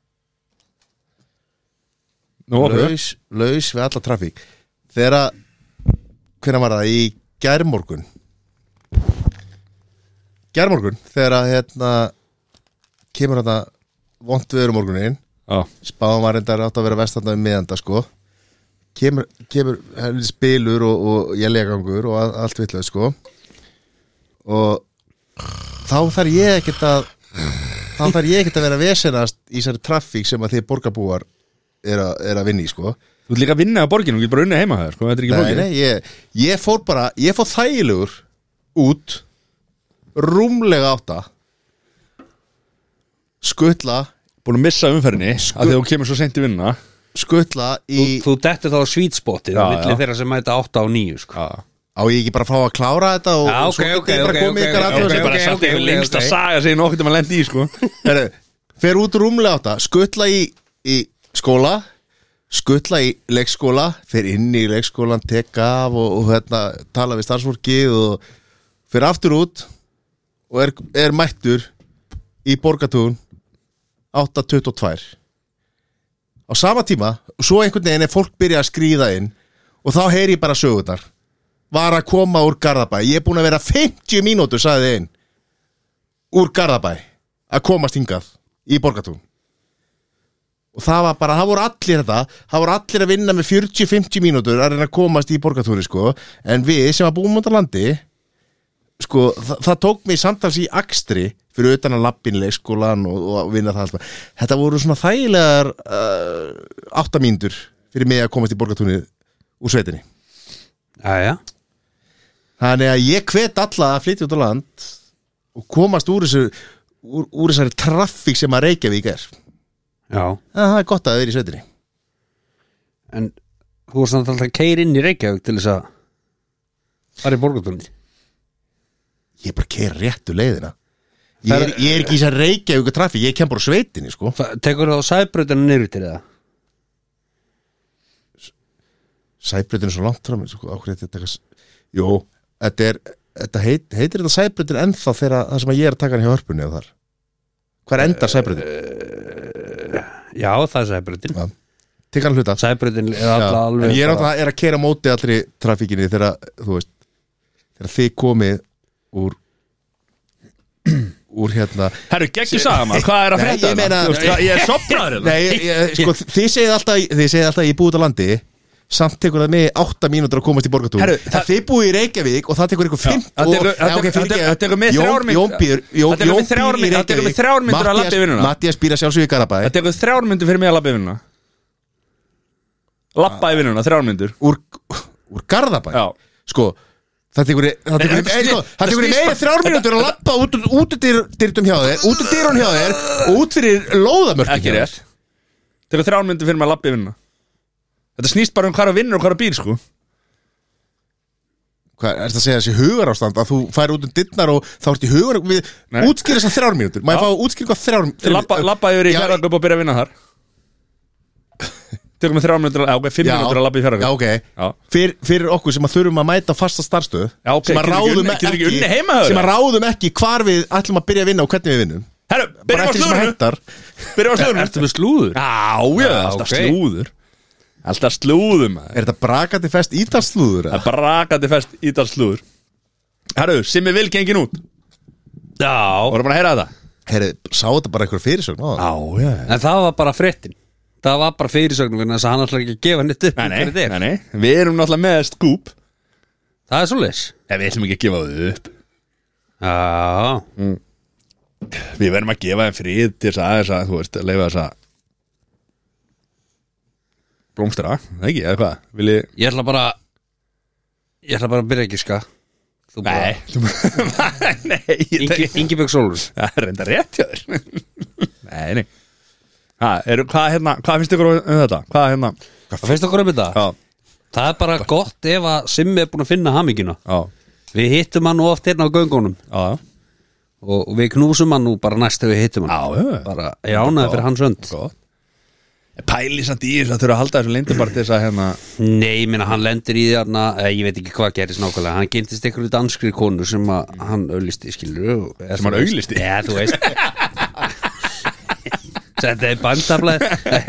Laus við alla trafík. Hvenær var það? Í gærmorgun þegar að kemur þetta vont veður morgunin. Spáum var reyndar átt að vera vestanda miðanda sko. Kemur spilur og éljagangur og allt vitlega sko. Og þá þarf ég ekkert að vera vesenast í þessari trafík sem að þið borgarbúar er að vinna í sko. Þú ert líka að vinna á borginu, þú getur bara unni heima það sko. Þetta er ekki borginu. Nei, ég fór þægilegur út rúmlega 8 skuttla búin að missa umferðinni af því þú kemur svo seint í vinna skuttla í Þú dettur þá svítspotið á milli þeirra sem mæta 8 og 9 sko. Á ég ekki bara að fá að klára þetta og svo getur ég bara komið ykkar að það bara satt yfir lengst að saga sig nokkuð um að lendi í sko. Fer út rúmlega 8 skuttla í skóla skuttla í leikskóla fer inn í leikskólan, teka af og tala við starfsfólkið og fer aftur út og er mættur í Borgartún 8:22 á sama tíma, svo einhvern veginn er fólk byrja að skríða inn og þá heyri ég bara sögurnar var að koma úr Garðabæ, ég er búin að vera 50 mínútur, sagði einn úr Garðabæ að komast hingað í Borgartún og það var bara, það voru allir að vinna með 40-50 mínútur að reyna að komast í Borgartúni sko, en við sem að búum út á landi sko, það tók mig samtals í akstri fyrir utan að lappin leikskólan og vinna það alltaf. Þetta voru svona þægilegar 8 mínútur fyrir mig að komast í Borgartúni úr sveitinni. Jæja. Þannig að ég hvet alla að flytja út á land og komast úr þessari traffík sem að Reykjavík er. Já. Það er gott að vera í sveitinni. En þú er samt alltaf að keyra inn í Reykjavík til þess að fara í Borgartúni. Ég er bara að keyra réttu leiðina. Ég er ekki í þessari Reykjavík traffík, ég kem bara á sveitinni sko. Tekur það á Sæbrautina niður til það? Sæbrautin er svo langt frá mér sko, jú, þetta heitir þetta Sæbrautin ennþá þegar það sem að ég er að taka hann hjá Hörpunni eða þar. Hvar endar Sæbrautin? Já, það er Sæbrautin. Tek hann hluta. Sæbrautin er alltaf alveg. En ég er að keyra móti allri trafíkinni þegar þú veist, þegar þið komið úr hérna. Herru, geggjur saga maður, hvað er að frétta þetta? Ég er sopnaður. Nei, sko, þið segið alltaf ég búið á landi. Samt tekur það með 8 mínútur að komast í Borgartún. Þið búið í Reykjavík og það tekur ykkur 5 Það tekur með 3 mínútur að labba í vinnuna. Mattías býr að sjálfsögðu í Garðabæ. Það tekur 3 mínútur fyrir mig að labba í vinnuna. Labba í vinnuna, 3 mínútur. Úr Garðabæ? Já. Sko, það tekur meira 3 mínútur að labba út dyrtum hjá þér, út dyrun hjá þér og út fyrir lóðamörkin. Ekki rétt. Tekur 3 mínútur fyrir mig að labba í vinnuna. Þetta snýst bara hvað að vinna og hvað að býr sko. Hvað er þetta að segja þessi hugarástand að þú færi út dyrnar og þá ert í hugar við útskýra þessar 3 mínútur. Má ég fá útskýra hvað 3 mínútur? Labba yfir í Fjarðargöp og byrja að vinna þar. Tökum við 3 mínútur, 5 mínútur að labba í Fjarðargöp. Já, ok. Fyrir okkur sem að þurfum að mæta fasta starfstöð, sem að ráðum ekki hvar við ætlum að byrja að vinna og hvernig við vinnum. Herru, byrjum á slúðurnu. Ertu með slúður? Já, alltaf slúður. Alltaf slúðum. Er þetta brakandi fest ítalslúður? Það er brakandi fest ítalslúður. Herru, Simmi vil gengin út. Já. Voru bara að heyra þetta? Herru, sá þetta bara eitthvað fyrirsögn á það? Já. En það var bara fréttin. Það var bara fyrirsögn þess að hann ætlar ekki að gefa henni upp. Nei. Við erum náttúrulega með skúp. Það er svoleiðis. Við ætlum ekki að gefa þau upp. Já. Við verðum að gefa þeim frið til þess að þú veist, leifa þess að blómstra, ekki, eða hvað? Ég ætla bara að byrja ekki ska. Ingibjörg Sólrún. Það er reynda rétt hjá þér. Nei. Hvað finnst ykkur um þetta? Hvað finnst ykkur um þetta? Já. Það er bara gott ef að Simmi er búin að finna hamingjuna. Já. Við hittum hann nú oft hérna á göngunum og við knúsum hann nú bara næst þegar við hittum hann bara, ég ánaði fyrir hans hönd Pæli samt í þess að þurfa að halda þessu leyndabart þess að hérna Nei, minna, hann lendir í því þarna ég veit ekki hvað gerist nákvæmlega hann kynntist einhverju danskri konu sem að hann auglisti, skilur sem hann auglisti? Já, þú veist Þetta er bandaflæð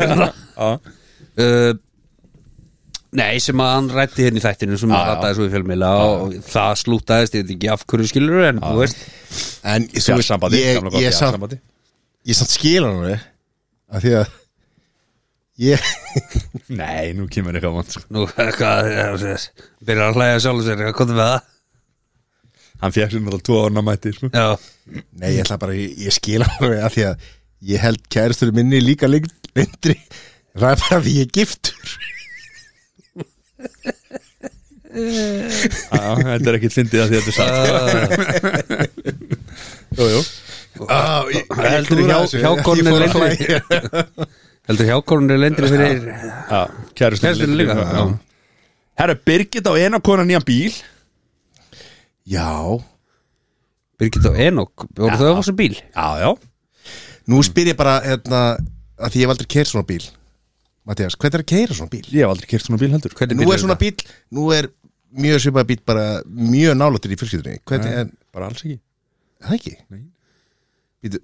Nei, sem að hann rætti hérna í þættinu sem að rættaði svo í fjölmiðla og það slútaðist, ég veit ekki af hverju, skilur en þú veist En ég samt skila hann af því að Nei, nú kemur eitthvað vant Nú, eitthvað, byrjar að hlæja sjálf sér, hvað komum við það? Hann fékk sér náttúrulega 2 orna mæti, sko Já Nei, ég ætla bara, ég skila hann af því að ég held kærastur minni líka lindri það er bara því ég er giftur Þetta er ekkit fyndið að því að þetta er sagt Jú Heldur hjákonun er lendri Heldur hjákonun er lendri fyrir kærastur líka Herra, Birgit á Enok konar nýjan bíl Já Birgit á Enok, voru þau á þessu bíl? Já Nú spyr ég bara hérna, að því ég hef aldrei keyrt svona bíl Mattias, hvernig er að keyra svona bíl? Ég hef aldrei keyrt svona bíl heldur Nú er svona bíl, nú er mjög svipað bíl bara mjög nálættur í fjölskyldunni Hvernig er bara alls ekki Það ekki? Nei Býtu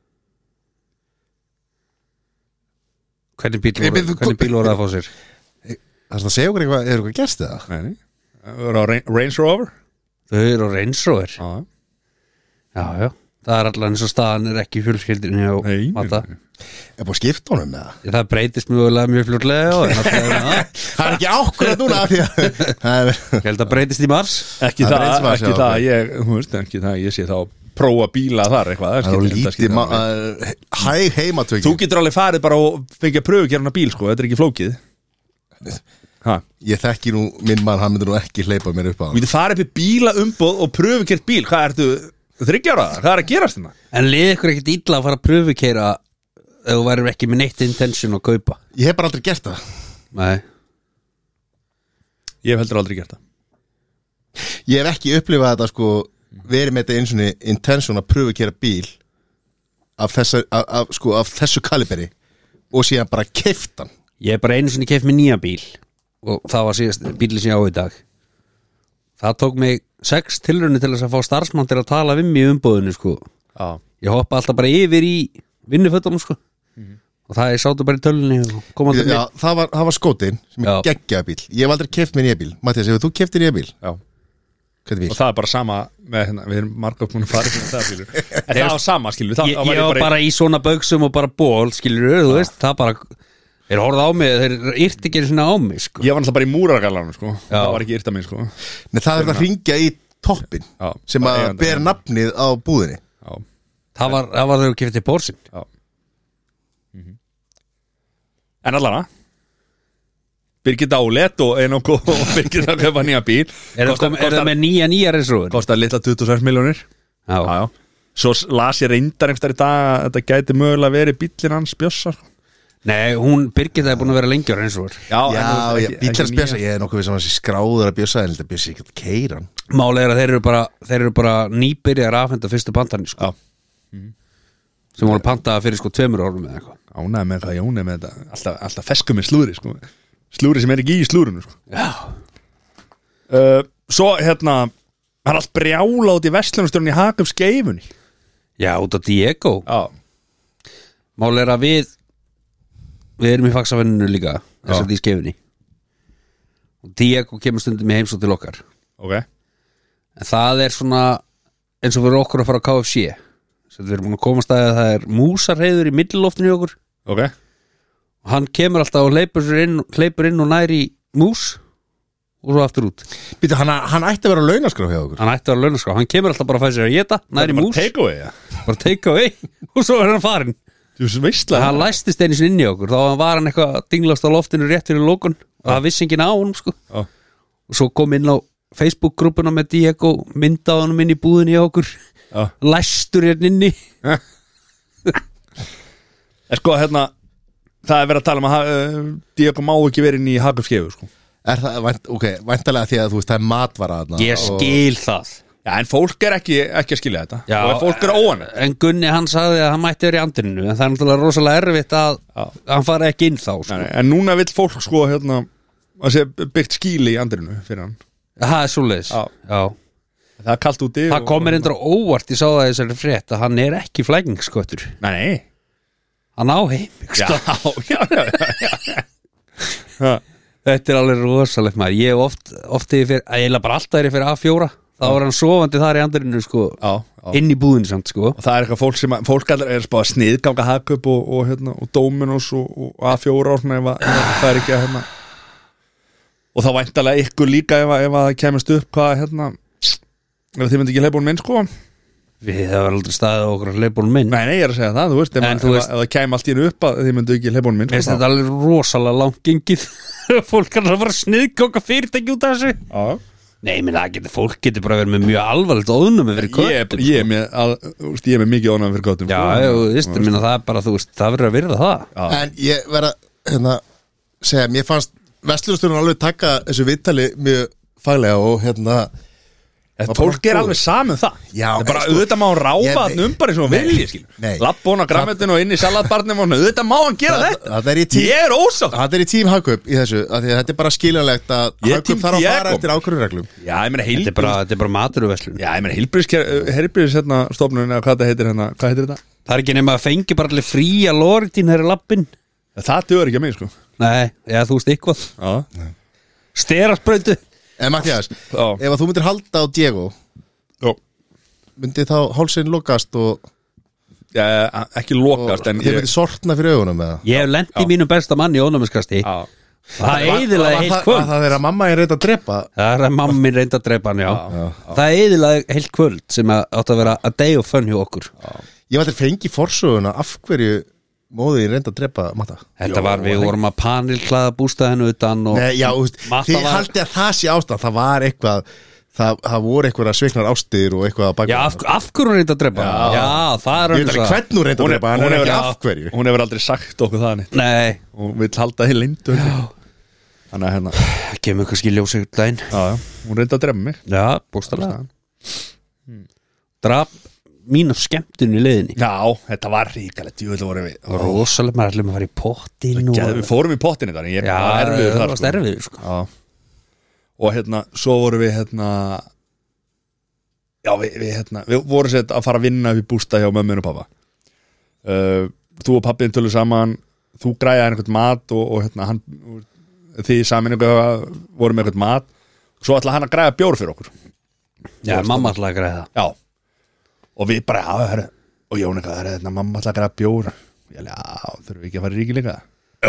Hvernig bíl voru það að fá sér? Það er að segja okkur eitthvað, er eitthvað gerst eða? Nei Það er á Range Rover Þau eru á Range Rover Já Það er allan eins og staðan er ekki fjölskyldinni á Matta Er búið að skipta honum með það? Það breytist mjög fljótlega Það er ekki ákveða núna Ég held að breytist í mars Ekki það ég sé þá prófa bíla þar eitthvað Það er lítið hæg heimatöki Þú getur alveg farið bara og fengið að pröfu að gera hana bíl, sko, þetta er ekki flókið Ég þekki nú, minn mann, hann myndir nú ekki hleypa mér upp á hann Þú getur farið upp í bílaumboð og pröfu gert bíl, hvað ertu 30 ára, hvað er að gerast hérna? En liði ykkur ekkert illa að fara að pröfukeira ef þú værir ekki með neitt intention að kaupa? Ég hef bara aldrei gert það Nei Ég hef heldur aldrei gert það Ég hef ekki upplifað þetta, sko verið með þetta eins og intention að pröfukera bíl af þessu kaliberi og síðan bara keypt hann Ég hef bara einu sinni keypt mér nýja bíl og það var síðast bílinn sem ég á í dag Það tók mig 6 tilraunir til þess að fá starfsmann til að tala við mig í umboðinu, sko Ég hoppa alltaf bara yfir í vinnufötunum, sko og það ég sátu bara í tölunni og kom alltaf Já, það var skótin sem er geggjaða bíl Ég hef aldrei keypt mér nýja bíl Mattias, hefur þú keypt nýja bíl? Já Og það er bara sama með hérna, við erum margótt múin að fara í það, skilur En það var sama, skilur Ég var bara í svona bauksum og bara ból, skilur þú veist, það bara Þeir horfði á mig, þeir yrti ekki svona á mig, sko Ég var náttúrulega bara í múrargallanum, sko Það var ekki yrta mig, sko Nei, það er að hringja í toppin sem að ber nafnið á búðinni Það var þegar þú keypti Porsche En allana Birgit Álet og Enok og Birgit að köpa nýja bíl Er það með nýja reysrúður? Kostar litla 26 milljónir Já. Svo las ég reyndar einhverstað í dag að þetta gæti mögulega verið bíllinn hans Bjössa Nei, Birgit er búin að vera lengi á reysrúður Já, bíll hans Bjössa Ég er nokkuð við sem hans skráður að Bjössa en þetta Bjössa ekki að keira hann Málið er að þeir eru bara nýbyrjar afhenda fyrstu pantarni, sko sem voru pantaða fyrir, sko, 2 árum eða eitthvað Ánægði með það, Jóni með þetta alltaf fesku með slúri, sko slúri sem er ekki í slúrinu, sko Já Svo, hérna hann er allt brjála út í verslunarstjórn í Hakum Skeifunni Já, út á Diego Já Málið er að við erum í faxafenninu líka þess að í Skeifunni og Diego kemur stundum í heimsótt til okkar Ok En það er svona eins og fyrir okkur að fara á KFC Við erum búin að komast að það er músarheiður í milliloftinu í okkur Ok og hann kemur alltaf og hleypur inn og næri mús og svo aftur út Býtu, hann ætti að vera launaskrá hjá okkur Hann ætti að vera launaskrá, hann kemur alltaf bara að fæ sér að geta næri mús Bara take away og svo er hann farin Hann læstist einu sinni inn í okkur þá var hann eitthvað dinglast á loftinu rétt fyrir lókun og það vissi enginn á honum, sko og svo kom inn á Facebook-grúpuna með Diego mynda á honum inn í búðinni í okkur læstur hérna inni Sko, hérna það er verið að tala um að Diego má ekki verið inn í Hakum Skeifu, sko Er það, væntalega því að þú veist, það er matvara þarna Ég skil það Já, en fólk er ekki að skilja þetta. Já, og fólk er óanægt. En Gunni, hann sagði að hann mætti verið í andrinu, en það er náttúrulega rosalega erfitt að hann fari ekki inn þá sko. Nei, en núna vill fólk sko að sé byggt skýli í andrinu fyrir hann. Það er svoleiðis Já. Það er kalt úti. Það kom mér endur óvart, ég sá það þessari frétt að hann er ekki flækingsköttur. Nei. Hann á heimikst. Já. Þetta er alveg rosalegt maður. Ég oft eiginlega bara alltaf er ég fyrir A4. Þá var hann sofandi þar í andrinu sko, inn í búðinu samt sko. Og það er eitthvað fólk allir er spáð að sniðganga Hakup og Dominos og A4 og svona ef það er ekki að og þá væntalega ykkur líka ef það kemist upp hvað ef þið myndi ekki hleypa hún minn sko. Við það var aldrei staðið okkur að hleypa hún minn. Nei, ég er að segja það, þú veist ef það kem allt í hennu upp að þið myndi ekki hleypa hún minn. Þetta er alveg rosalega langt gengið. Fólk kann að fara að sniðganga fyrirtæki út af þessu. Já. Nei, menn fólk getur bara verið með mjög alvarlegt óðnum fyrir köttum. Ég er með mikið óðnum fyrir köttum. Já, minna, það er bara, þú veist, það verður að virða það. Já. En ég verð að segja, mér fannst verslunarstjórinn alveg taka þessu viðtali mjög faglega og fólk er alveg saman það. Já, það er bara auðvitað má hann ráfa hann bara eins og vilji lappbóna grammetinu og inn í salatbarnum og auðvitað má hann gera þetta. Ég er ósátt. Það er í tím Hakup í þessu af því að þetta er bara skiljanlegt að Hakup þarf að fara eftir ákvörðunreglum. Já, ég meina þetta er bara maturverslun. Já, ég meina heilbrigðisstofnun eða hvað heitir þetta? Það er ekki nema að fengi bara allir fría lóritín hér í lappin. Það dugar ekki að mig sko. Nei, þú veist eitthvað. Sterasbrautu. Matthías, ef þú myndir halda á Diego myndi þá hálsinn lokast og ekki lokast en þið myndir sortna fyrir augunum eða? Ég hef lent í mínum besta manni í ónæmiskasti. Það eiðilaði heilt kvöld. Það er að mamma er reynd að drepa. Það er að mamma er reynd að drepa hann, já. Það eiðilaði heilt kvöld sem átt að vera a day of fun hjá okkur. Ég var til fengi forsöguna af hverju móðið reynda að drepa Matta. Þetta var, við vorum að panelklaða bústaðinu utan og nei, já, þið haldið að það sé ástæð. Það var eitthvað það voru eitthvað sviknar ástir og eitthvað að baka. Já, af hverju reynda að drepa? Já, það er ég veit ekki hvernig reynda að drepa, hann er ekki af hverju. Hún hefur aldrei sagt okkur það neitt. Nei. Hún vill halda þér lindu. Þannig að kemur kannski ljósið út daginn. Já, hún reynda að drepa mig. Já, bústaðlega. Drap mín af skemmtun í leiðinni. Já, þetta var ríkalegt. Rosalega, maður ætlum að fara í pottin við fórum í pottin þetta. Já, það var erfiður sko. Já. Og svo vorum við já, við vorum sett að fara að vinna við bústað hjá mömmu og pappa. Þú og pappiðin töluðu saman, þú græjaði einhvern mat og hann, þið saman vorum með einhvern mat, svo ætlaði hann að græja bjór fyrir okkur. Já, mamma ætlaði að græja það. Já. Og við bara, og Jón eitthvað, mamma ætla að græða bjór. Ég þurfum við ekki að fara í ríki líka?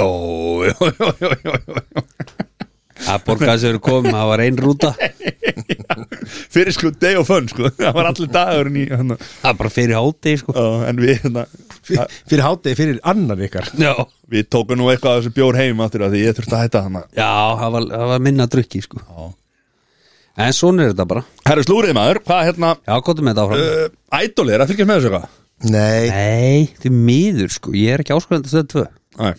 Jó. Það borgaði sem eru komið, það var ein rúta. Fyrir sko day of fun, sko. Það var allir dagurinn í það var bara fyrir hádegi, sko. En við, fyrir hádegi, fyrir annan ykkar. Já. Við tókum nú eitthvað af þessu bjór heim aftur að því ég þurfti að hætta hana. Já, það var minna drukki, sko. Já. En svona er þetta bara. Herru slúrið maður, hvað Já, góðum með þetta áfram. Ædol er að fylgjast með þessu eitthvað? Nei, því miður sko. Ég er ekki áskrifandi að stöðu 2. Nei.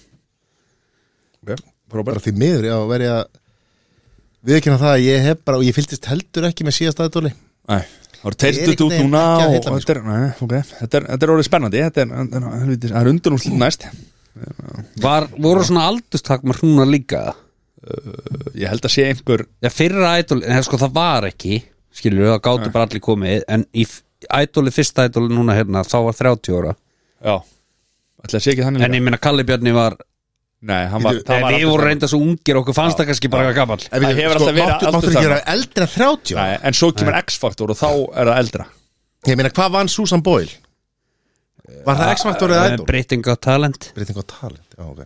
Bara því miður, já, verið að viðurkenna það að ég hef bara, og ég fylgdist heldur ekki með síðasta ædoli. Nei, það voru teistut út núna og þetta er orðið spennandi. Það er undurnúrslit næst. Voru svona aldurstakmar núna líka? Ég held að sé einhver fyrra ædol, en sko það var ekki skilur við, það gáttu bara allir komið en í ædoli, fyrsta ædoli núna hérna þá var 30 ára. Já, ætla að sé ekki þannig. En ég meina Kalli Bjarni var nei, hann var við vorum reynda svo ungir, okkur fannst það kannski bara gamall. Það hefur alltaf verið máttu ekki vera eldra 30 ára? Nei, en svo kemur X-faktor og þá er það eldra. Ég meina, hvað vann Susan Boyle? Var það X-faktor eða ædol? Breyting á talent, já, ok.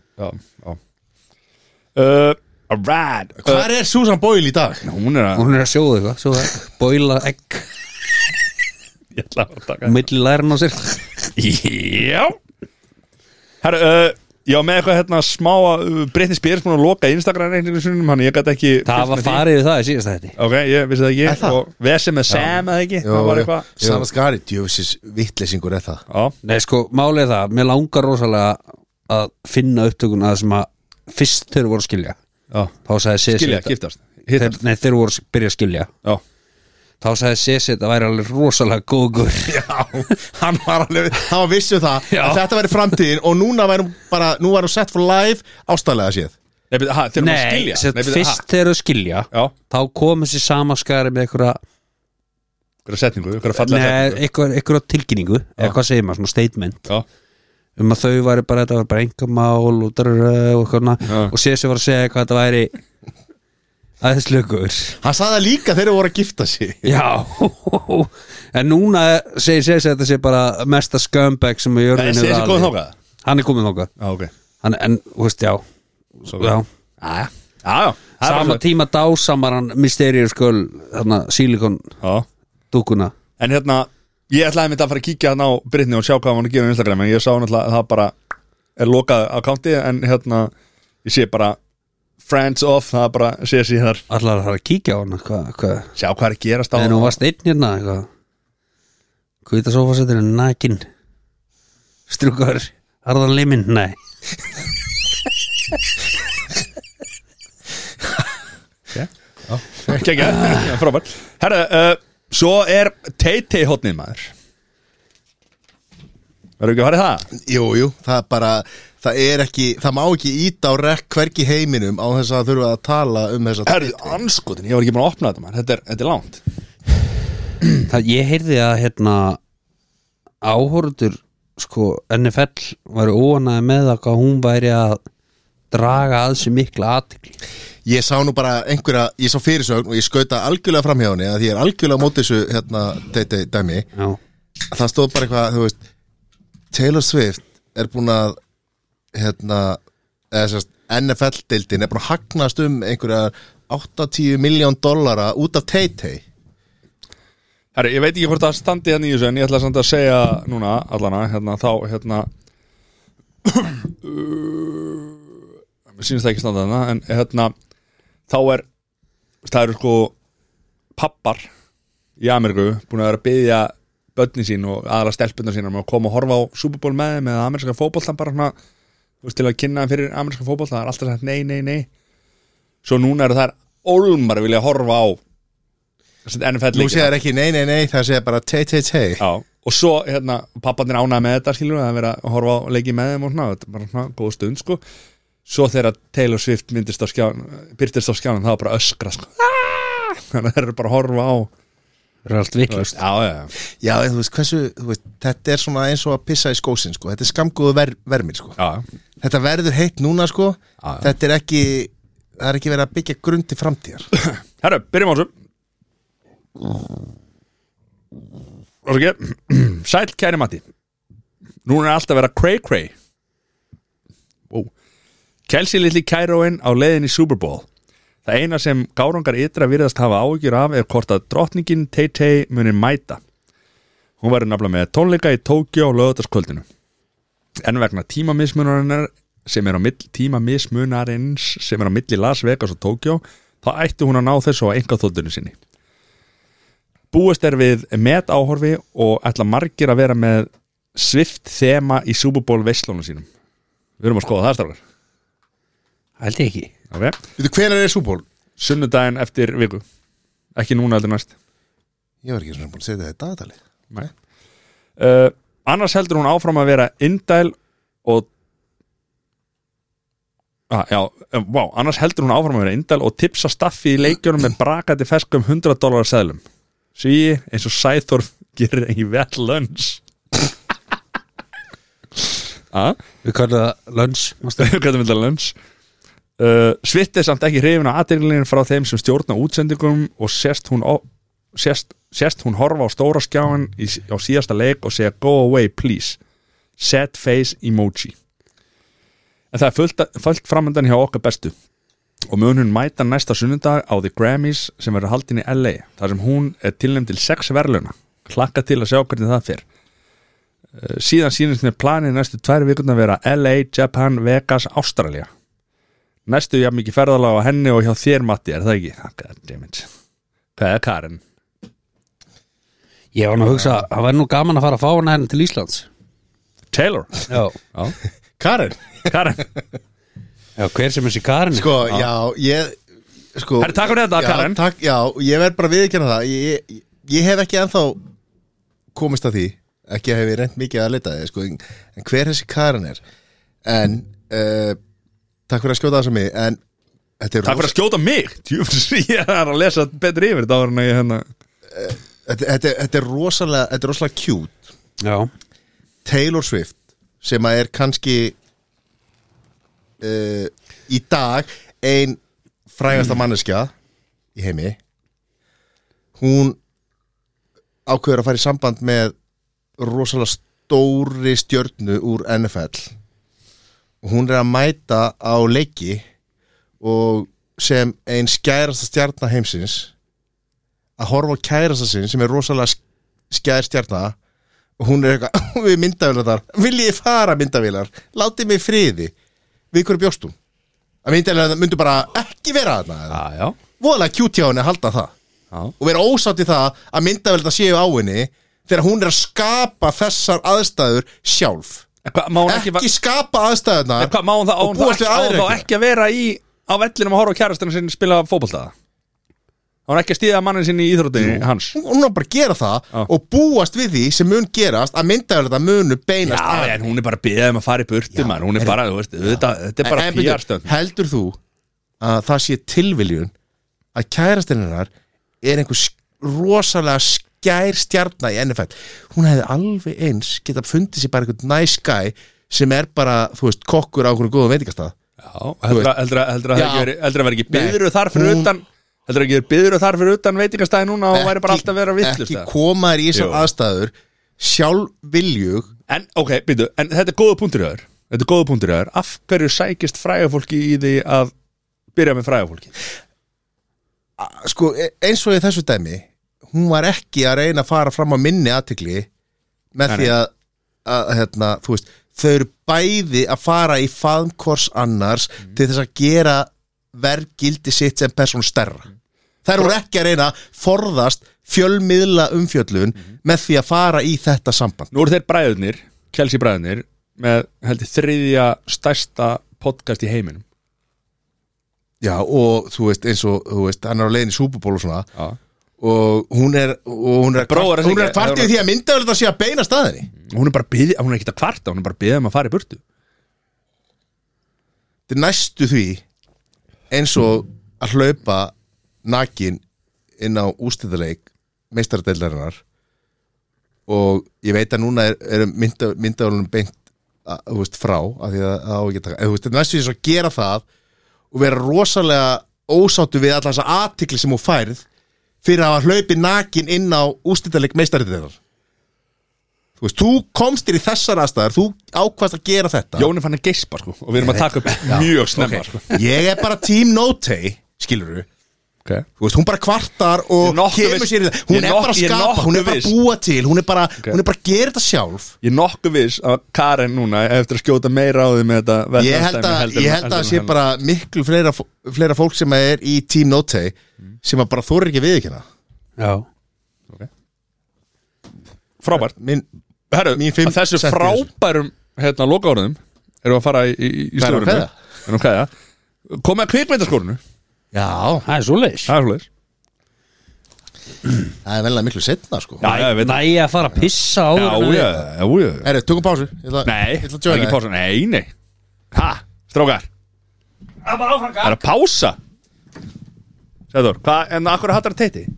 Já. Alright. Hvað er Susan Boyle í dag? Hún er að sjóða eitthvað, boila egg. Ég ætla að taka milli lærin á sér. Já. Herru, já, með eitthvað smá Britney Spears búin að loka Instagram-reikningu sinum, hann ég gæti ekki það var farið við það í síðast þetta. Ok, ég vissi það ekki. Og vesið með Sam eða ekki. Það var eitthvað Sam Asghari, djöfisins vittleysingur er það. Já. Nei, sko, málið það, mér langar rosalega að finna upptökun að sem að fyrst þeir voru að skilja. þá sagði Sessi skilja, giftast þeir voru að byrja að skilja þá sagði Sessi þetta væri alveg rosalega góður hann var vissu það að þetta væri framtíðin og núna væri nú væri set for life ástæðlega séð fyrst þegar þau skilja þá komur sér samaskari með einhverja setningu einhverja tilkynningu eða hvað segir maður, svona statement að þau væri bara, þetta var bara engamál og Sessi var að segja hvað þetta væri aðeins lögur hann sagði það líka þegar þau voru að gifta sig en núna segir Sessi að þetta sé bara mesta scumbag sem við jörðum Sessi komið þókað? Hann er komið þókað en, þú veist, sama tíma dásamar hann Mysterio skul silikon dúkuna en ég ætlaði að fara að kíkja hann á Britney og sjá hvað hann gerir á Instagram en ég sá náttúrulega að það bara er lokað accounti en ég sé bara friends off, það bara sé sér þar allar að fara að kíkja á hann sjá hvað er að gerast á en hún varst einn hérna hvita sofasettir nakin strúkar harðan liminn, nei ekki frábært herra, svo er Tay-Tay hotnið maður verður ekki að fara í það? Jú, það er bara það má ekki íta á rekk hvergi heiminum á þess að þurfa að tala þessa herru, anskotin, ég var ekki búin að opna þetta maður þetta er langt ég heyrði að áhorundur NFL væri óanæði með að hún væri að draga að sér mikla athygli ég sá nú bara ég sá fyrirsögn og ég skauta algjörlega fram hjá henni að því ég er algjörlega á móti þessu Tay-Tay dæmi það stóð bara eitthvað, þú veist Taylor Swift er búin að NFL-deildin er búin að hagnast einhverja $80 miljón út af Tay-Tay herri, ég veit ekki hvort það standi í þessu en ég ætla samt að segja núna allana, mér sýnist það ekki standa þarna en þá það eru pappar í Ameríku búin að vera að biðja börnin sín og aðra stelpunar sína að koma að horfa á Super Bowl með þeim eða ameríska fótbolta bara til að kynna fyrir ameríska fótbolta það er alltaf sagt nei svo núna eru þær ólmar að vilja horfa á NFL nú segir ekki nei það segir bara Tay-Tay og svo papparnir ánægði með þetta skilur að vera að horfa á leiki með þeim og þetta er bara góð stund svo þegar Taylor Swift byrtist á skjánum það var bara öskra þannig að það eru bara að horfa á það er allt viklust já, þú veist hversu þetta er svona eins og að pissa í skósinn þetta er skamgóðu vermir þetta verður heitt núna þetta er ekki það er ekki verið að byggja grunn til framtíðar herru, byrjum á þessu sæll kæri Matti núna er alltaf að vera cray Kelsey litli kæróin á leiðin í Super Bowl það eina sem gárangar ytra virðast hafa áhyggjur af er hvort að drottningin Tay-Tay muni mæta hún verður nafnilega með tónleika í Tókjó á laugardagskvöldinu en vegna tímamismunarins sem er á milli Las Vegas og Tókjó þá ætti hún að ná þessu á einkaþotunni sinni búist er við metáhorfi og ætla margir að vera með Swift þema í Super Bowl veislunum sínum við erum að skoða það strákar held ég ekki hvenær er Super Bowl? Sunnudaginn eftir viku ekki núna heldur næst ég var ekki svona búin að segja þetta dagatalið nei annars heldur hún áfram að vera indæl og annars heldur hún áfram að vera indæl og tipsa staffi í leikjunum með brakandi ferskum $100 seðlum svíi eins og Sæþór gerir í vel lunch við kallum það lunch Swift er samt ekki hrifin af athyglinni frá þeim sem stjórna útsendingum og sést hún horfa á stóra skjáin á síðasta leik og segja go away please sad face emoji en það er fullt framöndan hjá okkar bestu og mun hún mæta næsta sunnudag á The Grammys sem verður haldin í LA þar sem hún er tilnefnd til 6 verðlauna hlakka til að sjá hvernig það fer síðan sýnist með planið næstu 2 vikurnar vera LA, Japan, Vegas, Ástralía næstu jafn mikið ferðalag á henni og hjá þér Matti, er það ekki? Goddammit hvað er Karen? Ég var nú að hugsa, það væri nú gaman að fara að fá hana henni til Íslands Taylor? Já Karen? Já, hver sem þessi Karen Sko, já, ég sko, Herri, takk fyrir þetta, Karen. Já, ég verð bara viðurkenna það Ég hef ekki ennþá komist að því Ekki hef ég reynt mikið að leita þig sko, en hver þessi Karen er En takk fyrir að skjóta það sem mig En takk fyrir að skjóta mig Ég er að lesa betur yfir þetta áður en ég hérna Þetta er rosalega cute Já. Taylor Swift sem að er kannski í dag ein frægasta manneskja í heimi hún ákveður að fara í samband með rosalega stóri stjörnu úr NFL og hún er að mæta á leiki og sem ein skærasta stjarna heimsins að horfa á kærasta sinn sem er rosalega skær stjarna og hún er eitthvað við myndavélar þar vil ég fara myndavélar, látið mig í friði við hverju bjóst hún að myndavélar myndu bara ekki vera þarna voðalega cute hjá henni að halda það og vera ósátt í það að myndavélar séu á henni þegar hún er að skapa þessar aðstæður sjálf ekki skapa aðstæðurnar og búast við aðra þá ekki að vera á vellinum að horfa á kærastina sinni spila fótbolta Hann var ekki að stíða mannin sinni í íþróttinni hans Hún var bara að gera það og búast við því sem mun gerast að myndavélar þetta munu beinast Já, en hún er bara að beða um að fara í burtu man. Hún er bara, þú veist, þetta er bara PR-stönd Heldur þú að það sé tilviljun að kærastinnar er einhver rosalega skær stjarna í NFL Hún hefði alveg eins geta fundið sér bara einhvern nice guy sem er bara, þú veist, kokkur á einhvern góðum veitingastað heldur að vera ekki biður þar fyrir utan Heldur ekki þér biður þar fyrir utan veitingastæði núna og væri bara alltaf að vera vittlust Ekki koma þér í þessar aðstæður sjálfviljug En, ok, byrju, en þetta er góða punktur í þér Þetta er góða punktur í þér Af hverju sækist frægafólki í því að byrja með frægafólki? Sko, eins og í þessu dæmi hún var ekki að reyna að fara fram á minni athygli með því að þú veist, þau eru bæði að fara í faðmkors annars til þess að gera verðgildi sitt sem persónu stærra þær voru ekki að reyna forðast fjölmiðla umfjöllun með því að fara í þetta samband Nú eru þeir bræðurnir, Kelsey bræðurnir með heldur 3. stærsta podcast í heiminum Já og þú veist eins og þú veist hann er á leiðin í Super Bowl og svona og hún er kvartið því að myndavélar þetta sé að beina staðinni Hún er bara byggð, hún er ekki að kvarta hún er bara byggð um að fara í burtu Þetta er næstu því eins og að hlaupa nakin inn á úrslitaleik meistaradeildarinnar og ég veit að núna er myndavélunum beint þú veist frá af því að á ekki taka þú veist þetta er næstu því að gera það og vera rosalega ósáttu við alla þessa athygli sem þú færð fyrir að hlaupi nakin inn á úrslitaleik meistaradeildarinnar Þú veist, þú komst þér í þessar aðstæður þú ákvaðst að gera þetta Jón er fann að geispa sko og við erum að taka upp mjög snemma sko. Ég er bara team Notey skilurðu Þú veist, hún bara kvartar og kemur sér í það hún er bara að skapa, hún er bara að búa til hún er bara að gera þetta sjálf Ég er nokkuð viss að Karen núna eftir að skjóta meira á því með þetta Ég held að það sé bara miklu fleira fólk sem er í team Notey sem að bara þorir ekki viðurkenna Já Frábært Herru, að þessu frábærum lokaorðum erum við að fara í stjórnum komið að kvikmyndaskórinu Já, það er svoleiðis Það er vellega miklu setna sko Næ, að fara að pissa á Já Herru, tökum pásu Nei, ekki pásu, nei Ha, strákar Það er að pása Sæður, en akkur hattar að teiti?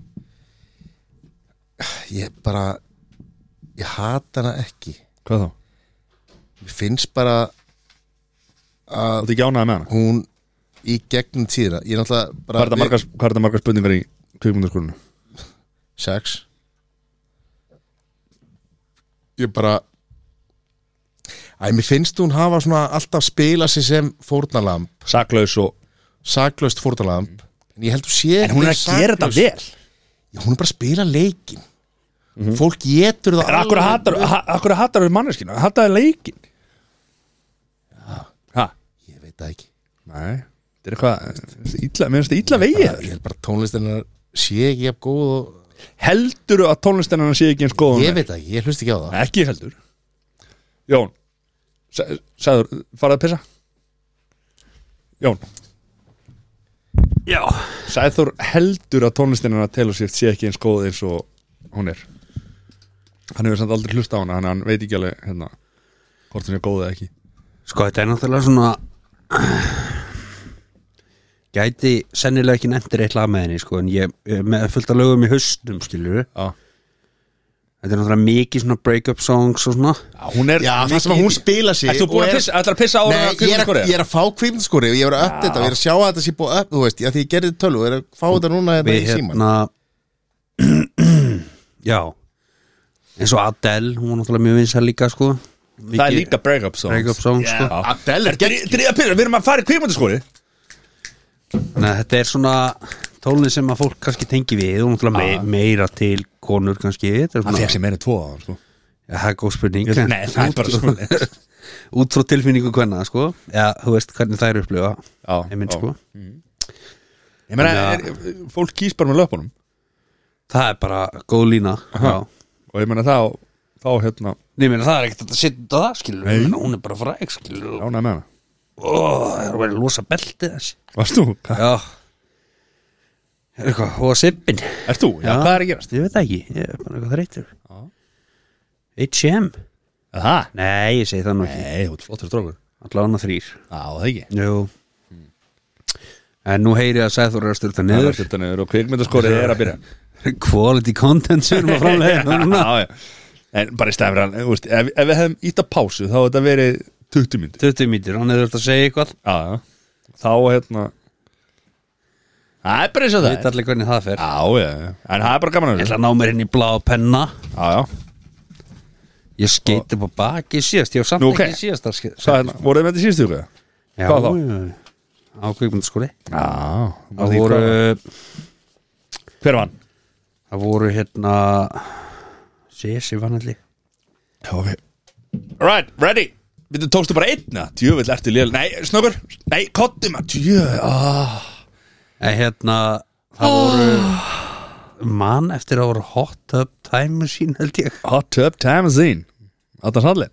Ég hata hana ekki Hvað þá? Mér finnst bara að Þú ert ekki ánægð með hana? Hún í gegnum tíðina Ég náttúrulega bara Hvað er þetta margar spurningar í kvikmyndaskólinu? 6 Ég bara mér finnst hún hafa svona alltaf spila sig sem fórnalamb Saklaust fórnalamb En ég held þú sé En hún er að gera þetta vel Já, hún er bara að spila leikin Fólk getur það Akkur hattar við manneskina Hattaði leikin Ég veit það ekki Nei, þetta er eitthvað Mér finnst það illa vegið Ég held bara tónlistinnar sé ekki jafn góð og... Heldurðu að tónlistinnar sé ekki eins góð Ég veit það ekki, ég hlust ekki á það Ekki heldur Jón, sagður, faraði að pissa? Jón Já Sæþór heldur að tónlistin hennar Taylor Swift sé ekki eins góð eins og hún er. Hann hefur samt aldrei hlusta á hana, hann veit ekki alveg hérna hvort hún er góð eða ekki. Sko þetta er náttúrulega svona gæti sennilega ekki nefndir eitt lag með henni sko, en ég með fullt af lögum í haustum skilur Já. Þetta er náttúrulega mikið svona break-up songs og svona. Hún er Já, það sem að hún spila sig. Ertu búin að pissa, ætlar að pissa á hana kvikmyndaskori? Ég er að fá kvikmyndaskori og ég er að uppdata og ég er að sjá að þetta sé búið upp, þú veist, því ég gerði tölvu og ég er að fá þetta núna hérna í síman. Já eins og Adele, hún var náttúrulega mjög vinsæl líka sko. Það er líka break-up songs sko. Adele er dríða pissa, við erum að fara í kvikmyndaskori. Þannig að þetta er svona tónlist sem að fólk kannski tengi við og náttúrulega meira til konur kannski. Hann fekk sér meira 2 sko. Já, það er góð spurning. Nei, það er bara svona út frá tilfinningu hvenna sko. Já, þú veist hvernig það er upplifa sko. Ég meina, fólk kýs bara með löpunum. Það er bara góð lína. Já. Og ég meina þá hérna Nei, meina það er ekkert að setja það skilur. Hún er bara fræg skilur. Lánaði með hana. Það er að vera að losa beltið þessi. Varst þú? Já. Eitthvað, og sippin. Erst þú? Já, hvað er að gerast? Ég veit ekki, ég er bara eitthvað þreytur. H&M. Það? Nei, ég segi það nú ekki. Nei, þú ert flottur strókur. Allavega 3. Já, það ekki. Jú. En nú heyri ég að Sæþór er að styrta niður. Styrta niður og kvikmyndaskorið er að byrja. Quality content sem við framlega. Já. En bara í stæðan, þú veist, ef við hefum ítt að pásu þá þetta verið 20 mínútur. 20 mínútur, hann hefur þetta að segja eitthvað. Já. Þá hérna það er bara eins og það. Veit allir hvernig það fer. Já. En það er bara gaman að Ég ætla að ná mér inn í blá penna. Já. Ég skeiti upp á baki síðast. Ég var samt ekki síðast að skeita. Hvað hérna, voruð þið með þetta síðustu ykkur? Já. Hvað þá? Á kvikmyndaskóli. Já. Það voru Hver vann? Það voru hérna Sessi vann allir. Já, ok. Alright, ready. Við tókstu bara einna. Djöfull ertu lél. Nei, snöggur. Nei, kottu maður. En hérna það voru mann eftir að voru Hot Tub Time Machine held ég. Hot Tub Time Machine. Þetta sannlega.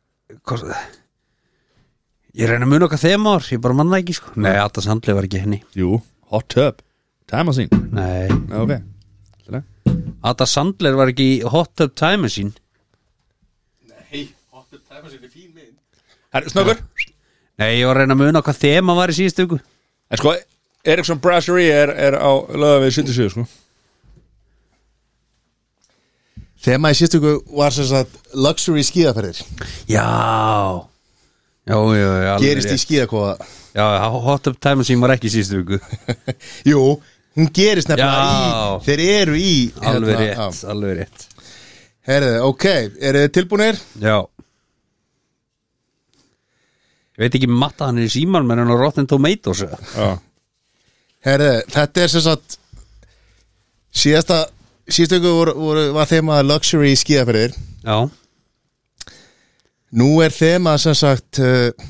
Ég reyna að muna okkar þeim ár. Ég bara manna ekki sko. Nei, Atta Sandli var ekki henni. Jú, Hot Tub Time Machine. Nei. Ok. Atta Sandler var ekki í Hot Tub Time Machine. Nei, Hot Tub Time Machine er fín mynd. Herru, snöggur. Nei, ég var að reyna að muna okkar þema var í síðustu viku. En sko, Eriksson Brasserie er á lögavegi 77 sko. Þema í síðustu var sem sagt luxury skíðaferðir. Já. Gerist í skíðakóða. Já, Hot Tub Time Machine var ekki í síðustu viku. Jú, hún gerist nefnilega í þeir eru í alveg rétt. Herðu, ok, eru þið tilbúinir? Já. Ég veit ekki matta hann er í síman menn hann á Rotten Tomatoes. Já. Herðu, þetta er sem sagt síðustu var þema luxury skíðaferðir. Já. Nú er þema sem sagt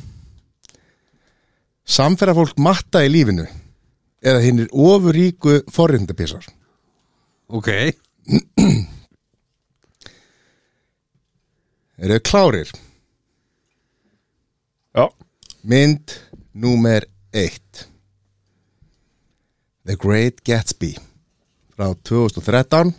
samferðafólk matta í lífinu eða hinnir ofurríku forréttindapísar. Ok. Eru þið klárir? Já. Mynd númer 1 The Great Gatsby frá 2013.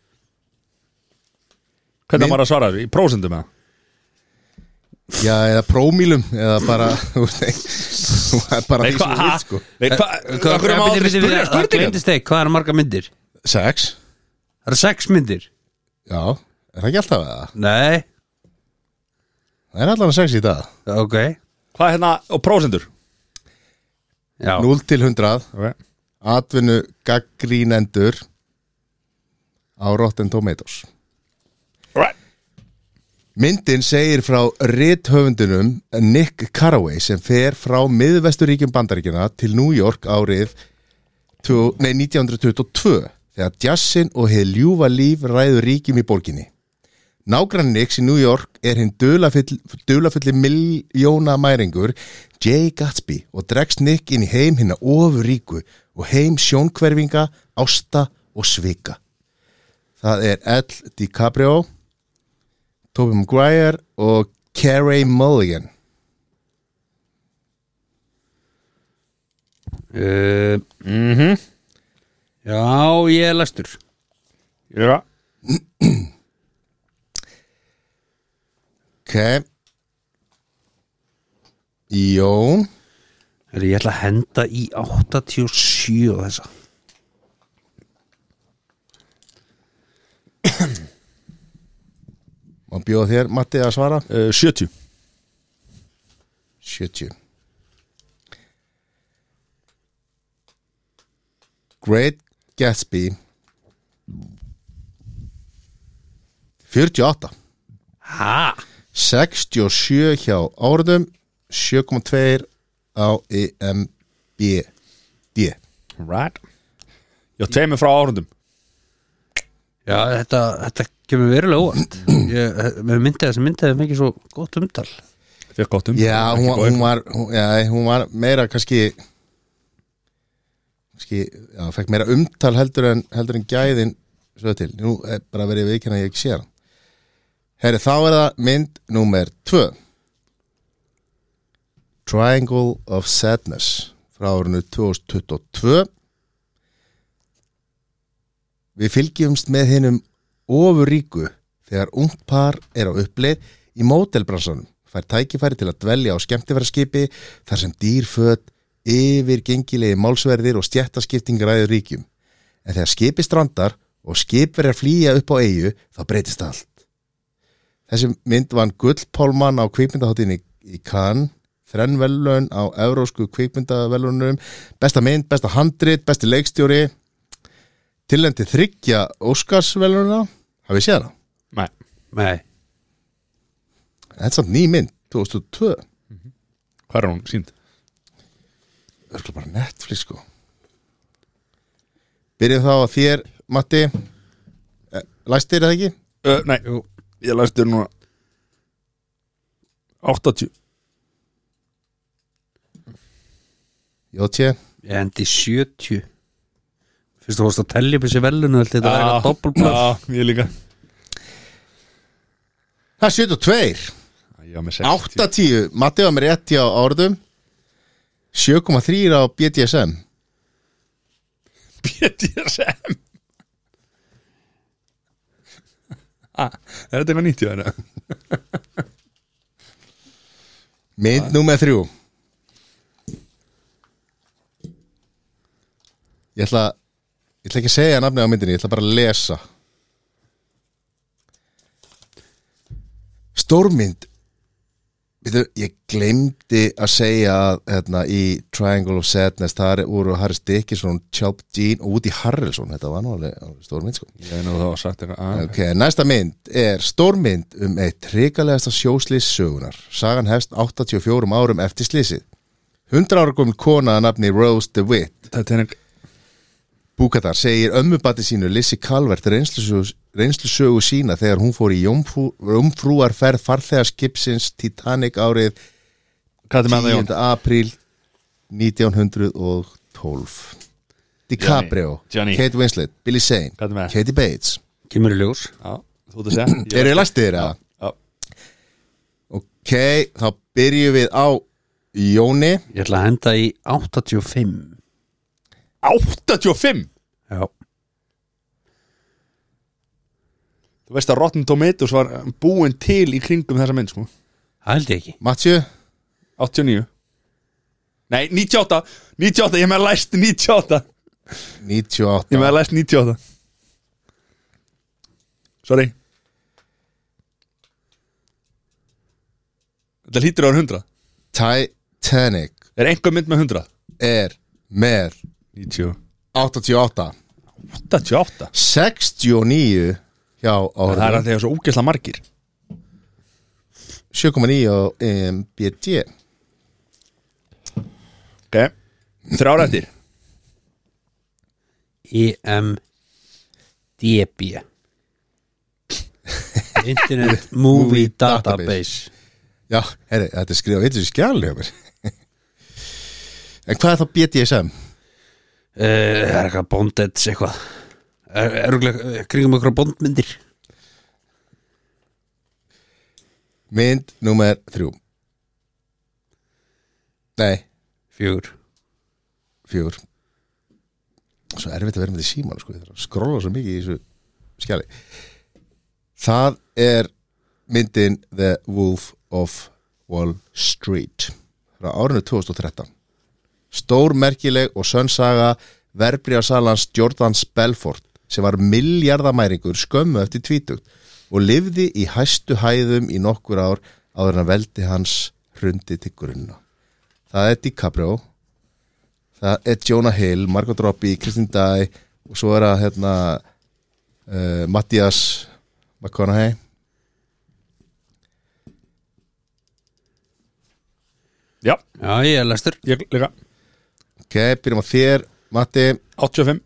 Hvernig maður að svara þessu? Í prósentum eða? Já, eða prómílum eða bara bara því sem þú vilt sko. Hvað glemdist þeir? Hvað er marga myndir? 6. Það eru 6 myndir. Já, er það ekki alltaf það? Nei. Það er allavega 6 í dag. Ok. Hvað er hérna og prósentur? Já. 0 til 100. Ok. Atvinnu gaggrínendur á Rotten Tomatoes. Right. Myndin segir frá rithöfundunum Nick Carraway sem fer frá miðvesturíkjum Bandaríkjanna til New York árið 1922 þegar jazzin og hið ljúfa líf ræður ríkjum í borginni. Nágrann Nicks í New York er hinn dulafulli milljónamæringur Jay Gatsby og dregst Nick inn í heim hinna ofurríku og heim sjónkverfinga, ásta og svika. Það er L. DiCaprio, Tobey Maguire og Carey Mulligan. Já, ég er læstur. Já. Ok Jón Ég ætla að henda í 87 og þessa. Má bjóða þér, Matti, að svara 70 Great Gatsby 48 Ha? 67 hjá áraðum 7,2 á IMBD Right Já, tveimur frá árundum Já, þetta kemur verulega óvart. Mér myndi þessi myndið mikið svo gott umtal. Fekk gott Já, hún var meira kannski já, fekk meira umtal heldur en gæðin svo til. Nú er bara verið viðkynna að ég ekki sé hana. Herri, þá er það mynd númer 2 Triangle of Sadness frá árinu 2022. Við fylgjumst með hinum ofurríku þegar ungt par er á uppleið í mótelbransanum, fær tækifæri til að dvelja á skemmtiferðaskipi þar sem dýrföt, yfirgengilegi málsverðir og stjættaskipting ræður ríkjum. En þegar skipi strandar og skipverjar flýja upp á eyju, þá breytist allt. Þessi mynd vann gullpálmann á kvikmyndaháttinni í Cannes, 3 verðlaun á evrósku kvikmyndaverðlaunum, besta mynd, besta handrit, besti leikstjóri, tilnefndi 3 Óskarsverðlauna. Hafið séð hana? Nei. Þetta er samt ný mynd, 2002. Hvað er hún sýnd? Það er bara Netflix, sko. Byrjum þá að þér, Matti. Læstir það ekki? Nei, ég læstir núna 80 Jótje. Ég hendi 70. Fyrst þú fórst að tellja upp þessi velunu, þetta var eitthvað doppelblað. Já, ég líka. Það er 72. Já, með 80. Matti var með rétt hjá áraðum. 7,3 á BDSM. BDSM Er þetta eitthvað 90 hana? Mynd númer 3. Ég ætla ekki að segja nafnið á myndinni, ég ætla bara að lesa. Stórmynd. Ég glemdi að segja að í Triangle of Sadness þar voru Harris Dickinson, Chalp Jean og Woody Harrelson. Þetta var nú alveg stórmynd, sko. Ég veit nú þá að sagt eitthvað. Ok, næsta mynd er stórmynd eitt hrikalegasta sjóslys sögunar. Sagan hefst 84 árum eftir slysið. 100 ára gömul kona að nafni Rose DeWitt Titanic Búkatar segir ömmubati sínu Lizzie Calvert reynslusögu sína þegar hún fór í jómfrúarferð farþegarskipsins Titanic árið 10. apríl 1912. DiCaprio, Kate Winslet, Billy Zane, Katie Bates. Kemur í ljós. Já, þú ert að segja. Eru þið læstir það? Já. Ok, þá byrjum við á Jóni. Ég ætla að henda í 85. 85? Já. Þú veist að Rotten Tomatoes var búin til í kringum þessa mynd, sko. Það held ég ekki. Matthew? 89. Nei, 98. 98, ég með læst 98. 98. Ég með læst 98. Sorry. Þetta hlýtur á 100. Titanic Er einhver mynd með 100? er með 90. 88. 88? 69 hjá Það er áhörðum. alltaf svo ógeðslega margir. 7,9 á MBD. Ok, 3 eftir. IMDb Internet Movie Database. Já, herri, þetta er skrifað vitið í skjali hjá mér. En hvað er þá BDSM? Það er eitthvað bondage eitthvað. Kringum eitthvað bondmyndir. Mynd númer 3. Nei, 4. 4 Svo erfitt að vera með því síman sko, skróla svo mikið í þessu skjali. Það er myndin The Wolf of Wall Street frá árinu 2013. Stórmerkileg og sönnsaga verðbréfasalans Jordans Belfort sem var milljarðamæringur skömmu eftir tvítugt og lifði í hæstu hæðum í nokkur ár áður en veldi hans hrundi til grunna. Það er DiCaprio, það er Jonah Hill, Margot Robbie, Kristen Dye og svo er það Mattias McConaughey. Já, ég er læstur. Ég líka. Ok, byrjum á þér, Matti. 85.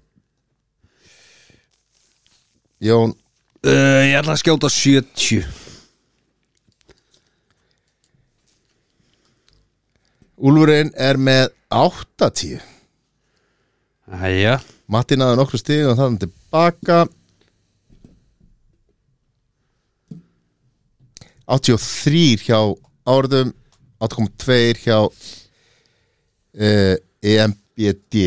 Jón. Ég ætla að skjóta 70. Úlfurinn er með 80. Æja. Matti náði nokkru stig og þannig tilbaka. 83 hjá Árðum, 8,2 hjá EMBD.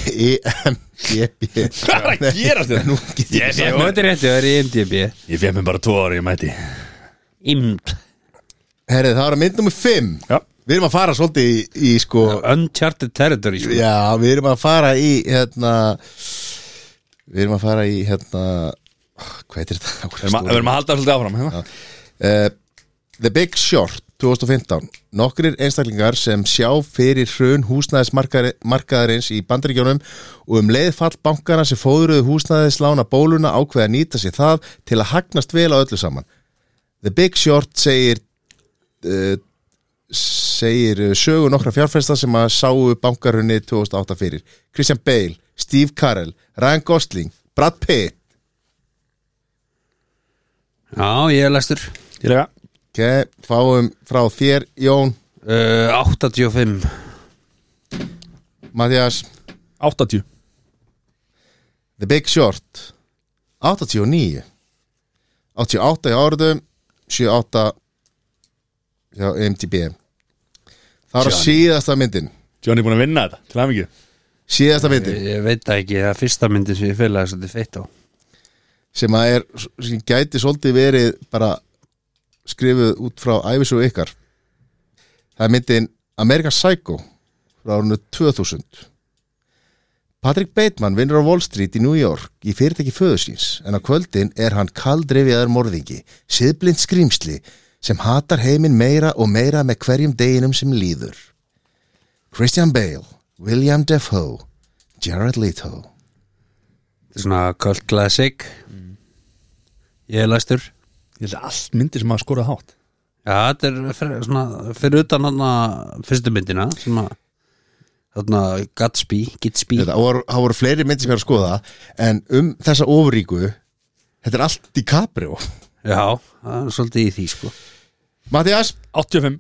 Hvað er að gerast þetta? Nú get ég Ég mötti rétti að það er í MDB. Ég fekk mér bara 2 ára, ég mæti. IMD. Herrið, það var að mynd nummer 5. Já. Við erum að fara svolítið í sko Uncharted Territory sko. Já, við erum að fara í hvað heitir þetta? Við erum að halda svolítið áfram hérna. The Big Short 2015. Nokkrir einstaklingar sem sjá fyrir hrun húsnæðismarkaðarins í Bandaríkjunum og leið fall bankana sem fóðruðu húsnæðislána bóluna ákveða að nýta sér það til að hagnast vel á öllu saman. The Big Short segir sögu nokkra fjárfesta sem að sáu bankarunni 2008 fyrir. Christian Bale, Steve Carell, Ryan Gosling, Brad Pitt. Já, ég er læstur. Ég líka. Ok, fáum frá þér, Jón. 85. Mattias. 80. The Big Short 89. 88 hjá Árðum, 78 hjá MTB. Það var síðasta myndin. Johnny búin að vinna þetta, til hamingju. Síðasta myndin. Ég veit það ekki, það er fyrsta myndin sem ég fylgði svolítið feitt á. Sem gæti svolítið verið bara skrifuð út frá ævisögu ykkar. Það er myndin American Psycho frá árinu 2000. Patrick Bateman vinnur á Wall Street í New York í fyrirtæki föður síns, en á kvöldin er hann kaldrifjaður morðingi, siðblind skrýmsli sem hatar heiminn meira og meira með hverjum deginum sem líður. Christian Bale, William Dafoe, Jared Leto. Þetta er svona cult classic. Ég er læstur. Ég held að allt myndir sem að skora hátt. Já, þetta er svona fyrir utan hana fyrstu myndina sem að þarna Gatsby. Það voru fleiri myndir sem ég er að skoða, en þessa ofríku, þetta er allt DiCaprio. Já, það er svolítið í því sko. Mattias. 85.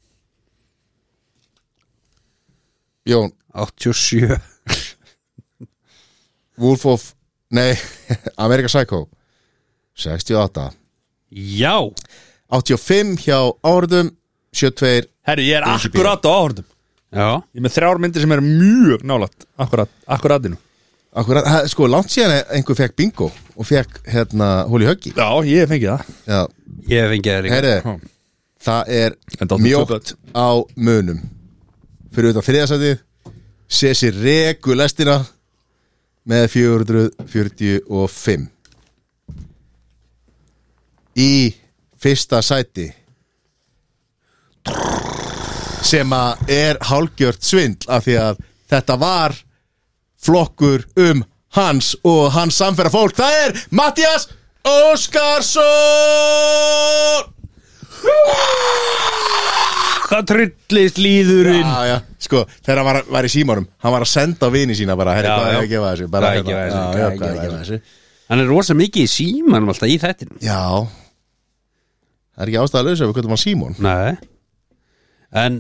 Jón. 87. American Psycho 68. Já. 85 hjá Árðum, 72. Herri, ég er akkurat á Árðum. Já. Ég er með 3 myndir sem er mjög nálægt akkuratinu. Akkurat, sko, langt síðan einhver fekk bingo og fekk hóli höggi. Já, ég fengi það. Já. Ég fengi það líka. Herri, það er mjótt á munum. Fyrir utan þriðasætið Sessi reku lestina með 445. Í fyrsta sæti sem að er hálfgjört svindl af því að þetta var flokkur hans og hans samferða fólk. Það er Mattias Óskarsson. Það tryllist líðurinn. Já, sko, þegar hann var í símanum, hann var að senda á vini sína bara, herri, hvað er að gefa þessu? Bara Hvað er að gefa þessu? Hann er rosa mikið í símanum alltaf í þættinu. Já. Það er ekki ástæða að lausa við hvernig maður Símon. Nei. En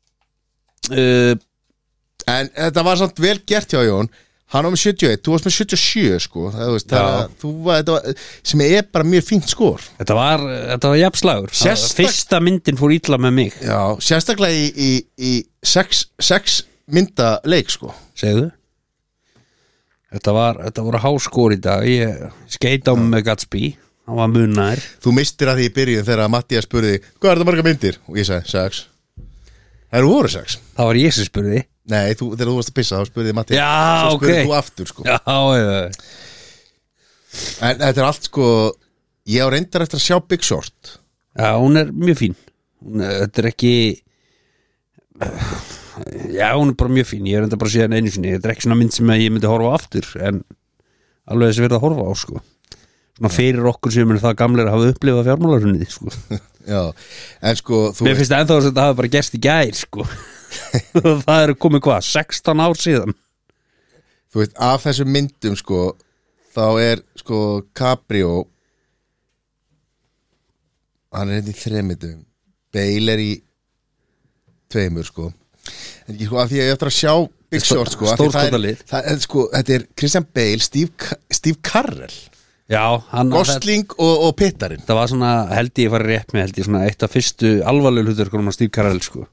þetta var samt vel gert hjá Jón. Hann var með 71, þú varst með 77 sko. Það var, sem er bara mjög fínt skor. Þetta var jafnslagur. Fyrsta myndin fór illa með mig. Já, sérstaklega í sex mynda leik sko. Segðu Þetta voru háskór í dag Ég skeita með Gatsby Hann var munnar Þú mistir að því í byrjun þegar Mattías spurði hvað er þetta marga myndir? Og ég sagði 6. Það voru 6. Það var ég sem spurði Nei, þegar þú varst að pissa þá spurði Mattías Já, svo spurði ok. þú aftur sko. Já. En þetta er allt sko ég á reyndar eftir að sjá Big Short. Já, hún er mjög fín Þetta er ekki Já, hún er bara mjög fín Ég er enda bara að sé hann einu sinni Þetta er ekki svona mynd sem ég myndi horfa á aftur En alveg þess verið að horfa á sko Svona fyrir okkur sem er það gamlir að hafa upplifað fjármálarunnið sko. Já, en sko Mér finnst ennþá að þetta hafi bara gerst í gær sko. Það eru komið hvað 16 ár síðan þú veist, af þessum myndum sko þá er sko Cabrio hann er hérna í 3 myndum Bale er í 2 sko en ekki sko af því að ég eftir að sjá Big Short sko Stórskotalið. það er sko, þetta er Christian Bale, Steve Carell Já, Gosling og Pittarinn. Það var svona, held ég farið rétt með held ég svona eitt af fyrstu alvarlegu hlutverkunum á Steve Carell sko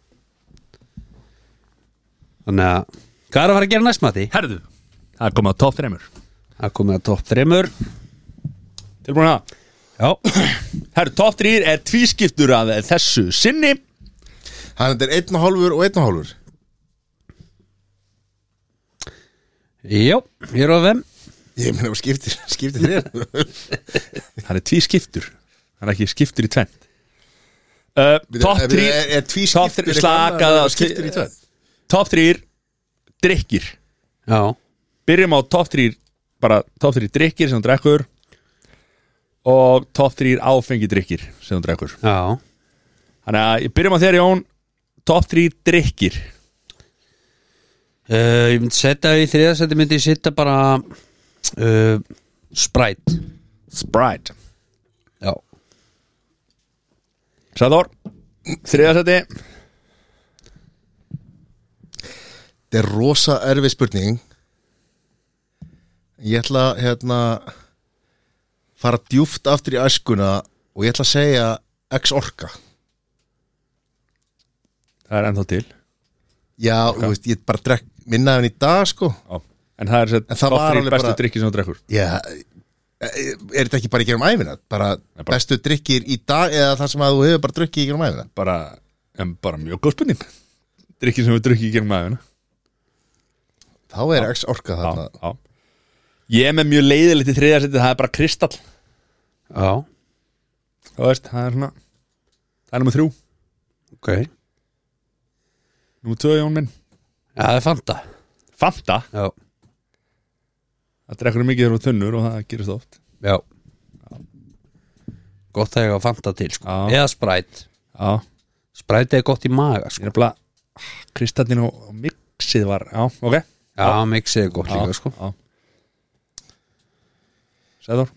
Þannig að hvað er að fara að gera næst Matti? Herðu, það er komið á top 3 Það er komið að topp 3 Tilbúin að Já Herðu, top 3 er tvískiptur að þessu sinni Hann er 1,5 og 1,5. Já, ég er á þeim Ég meina skiptir 3. Það er tvískiptur Það er ekki skiptur í tvennt Top 3 er tvískiptur slakaða skiptur í 2. Top 3 drikkir Já Byrjum á top 3 bara top 3 drikkir sem þú drekkur og top 3 áfengi drikkir sem þú drekkur Já Þannig að byrjum á þér Jón top 3 drikkir Ég myndi setja í þriðasæti myndi ég setja bara Sprite Sprite Já Sæður þriðasæti Þetta er rosa erfið spurning. Ég ætla fara djúpt aftur í æskuna og ég ætla að segja X-Orka. Það er ennþá til Já, þú veist, ég bara drekk minna af henni í dag sko. Já. En það er En það top var 3 alveg bestu bara- drikkir sem þú drekkur Já, er þetta ekki bara í gerum æfina? Bara Nei, bara- bestu drikkir í dag eða það sem að þú hefur bara drukkið í gerum æfina? bara mjög góð spurning drikkir sem við drukkið í gegnum aðeina Þá er X-Orka þarna. Já. Ég er með mjög leiðilegt í þriðasæti það er bara kristall Já Þú veist, það er svona það er nummer 3 Ok Númer 2 Jón minn Já, það er Fanta Fanta Já Það drekkur mikið þegar þú ert þunnur og það gerist oft Já Gott að ég hafa Fanta til sko Já. Eða Sprite Já Sprite er gott í maga Ég sko er bara kristallin og mixið var Já, ok Já, mixið er gott líka sko Já Sæður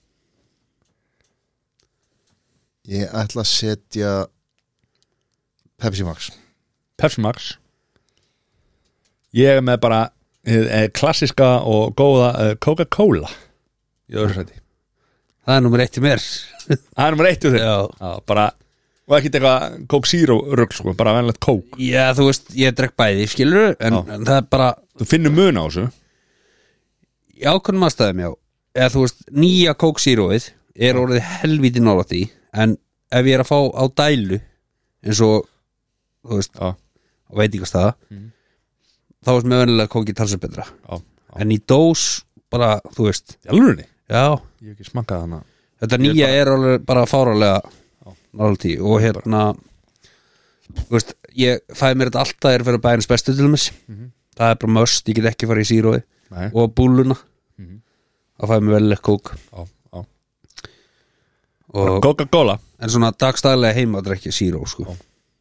Ég ætla að setja Pepsi Max. Pepsi Max Ég er með bara klassiska og góða Coca-Cola í öðru sæti Það er nummer 1 í mér Það er nummer 1 úr þér Já. bara og ekki eitthvað Coke Zero rugl sko, bara venlegt Coke Já, þú veist, ég drekk bæði, skilur en það er bara Þú finnur mun á þessu í ákveðnum aðstæðum, já eða þú veist, nýja Coke Zeroið er orðið helvíti nálægt í en ef ég er að fá á dælu eins og, þú veist Já, á veitingastæða þá veist með venjulega Coke talsið betra já, en í dós, bara, þú veist í alvörinni já, Ég hef ekki smakkað hana þetta nýja er alveg bara fáralega nálægt í og hérna þú veist, ég fæði mér þetta alltaf er fyrir bæðins bestu til dæmis það er bara must, ég get ekki farið í Zeroið Nei. og búluna það fæði mér vel ekki Coke Já, já og, Coca-Cola en svona dagstæðlega heima að drekja Zero sko.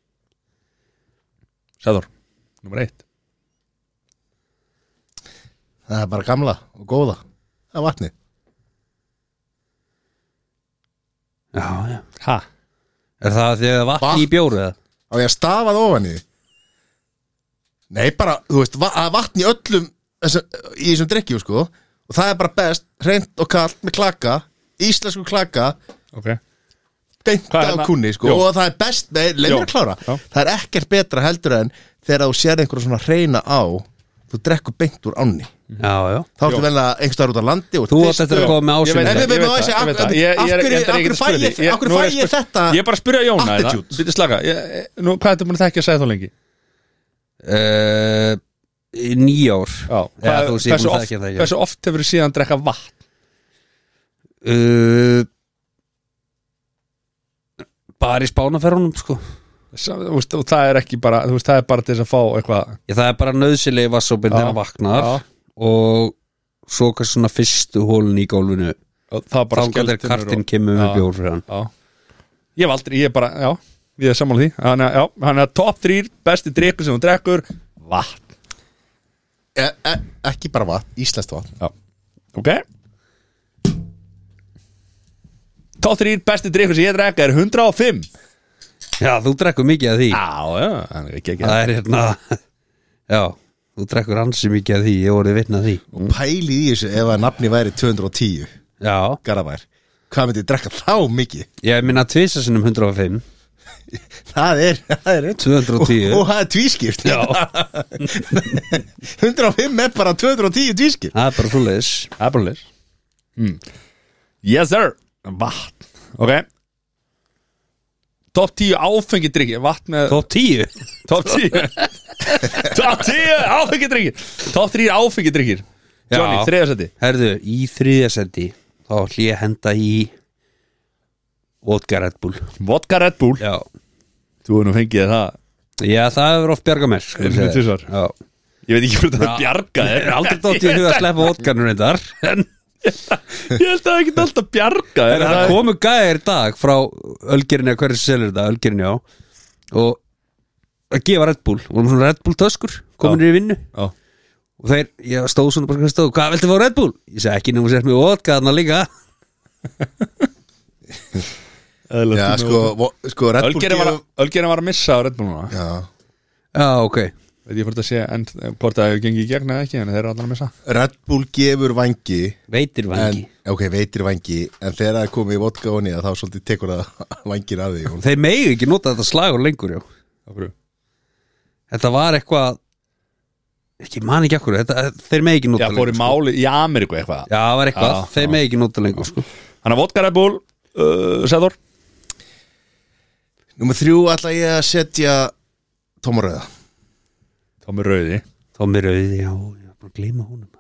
Sæður Númer 1 Það er bara gamla og góða. Það er vatni. já, já Ha? er það því að vatni í bjóru eða? Á ég að stafa það ofan í því? Nei, bara, þú veist, vatn í öllum í þessum drikkjum, sko. Og það er bara best, hreint og kalt með klaka, íslensku klaka, Ok beint Hvað er á hérna? kunni, sko. Jó. Og það er best, leið mér Jó. að klára. Já. Það er ekkert betra heldur en þegar þú sér einhverja svona hreina á þú drekkur beint úr ánni Já þá ertu vel að einhverstaðar út á landi og Þú átt eftir að koma með ásynning Af hverju fæ ég þetta Ég er bara að spyrja Jóna Býttu slaka Nú, hvað ertu búin að þekkja að segja þá lengi? 9 ár Hversu oft hefur þið síðan drekka vatn? Bara í spánaferðunum sko Og það er ekki bara það er bara til þess að fá eitthvað Það er bara nöðsilegi vassópinn þegar hann vaknar og svo kannski svona fyrstu hólun í gólfinu þá bara skeltir kartinn kemur með bjór fyrir hann Ég hef aldrei, ég er sammála því hann er top 3 besti drikkur sem hún drekkur vatn Ekki bara vatn, íslenskt vatn Ok top 3 besti drikkur sem ég drekka er 105 Já, þú drekkur mikið af því Það er hérna Já, þú drekkur ansi mikið af því ég voru vitna því og pælið í þessu ef að nafni væri 210 Já Garðabær Hvað myndi ég drekka þá mikið? Ég minna tvisa sinnum 105 Það er 210 Og það er tvískipt 105 er bara 210 tvískipt Það er bara svoleiðis Yes sir Vatn Ok Top 10 áfengi drikki Vatn með Top 10 Top 10 Top 10 áfengi drikki Top 3 áfengi drikkir Johnny, þriðasetti Herðu, í þriðasetti þá ætlum ég að henda í Vodka Red Bull Vodka Red Bull Já Þú hefur nú fengið það Já, það hefur oft bjargað mér sko, Já Ég veit ekki hvernig það bjargað er aldrei dótt í huga að sleppa vodkanum reyndar En Ég held að það ekki alltaf bjarga Það komu gæðir í dag frá Ölgerinni að hverju selur þetta, Ölgerinni á og að gefa Red Bull og svona Red Bull töskur komin í vinnu og þeir, ég stóð svona bara hvað viltu fá Red Bull? Ég segi ekki nefnum að setja mig vodka þarna líka Já, sko Red Bull Ölgerinni var að missa á Red Bull núna Já, ok Veit ég hvort að sé hvort það hefur gengið í gegn eða ekki en þeir eru allar að missa Red Bull gefur vangi Veitir vangi veitir vangi en þegar það er komið í vodka og nýja þá svolítið tekur það vangir af því Þeir megi ekki nota þetta slagur lengur já. Þetta var eitthvað ekki man ekki ekkur þeir megi ekki nota lengur fór í máli í Ameríku eitthvað Já, það var eitthvað, þeir megi ekki nota lengur sko. Þannig að vodka Red Bull Sæður Númer 3 ætla ég að setja Tóma Rauða Tómi Rauði, já, ég var bara að gleyma honum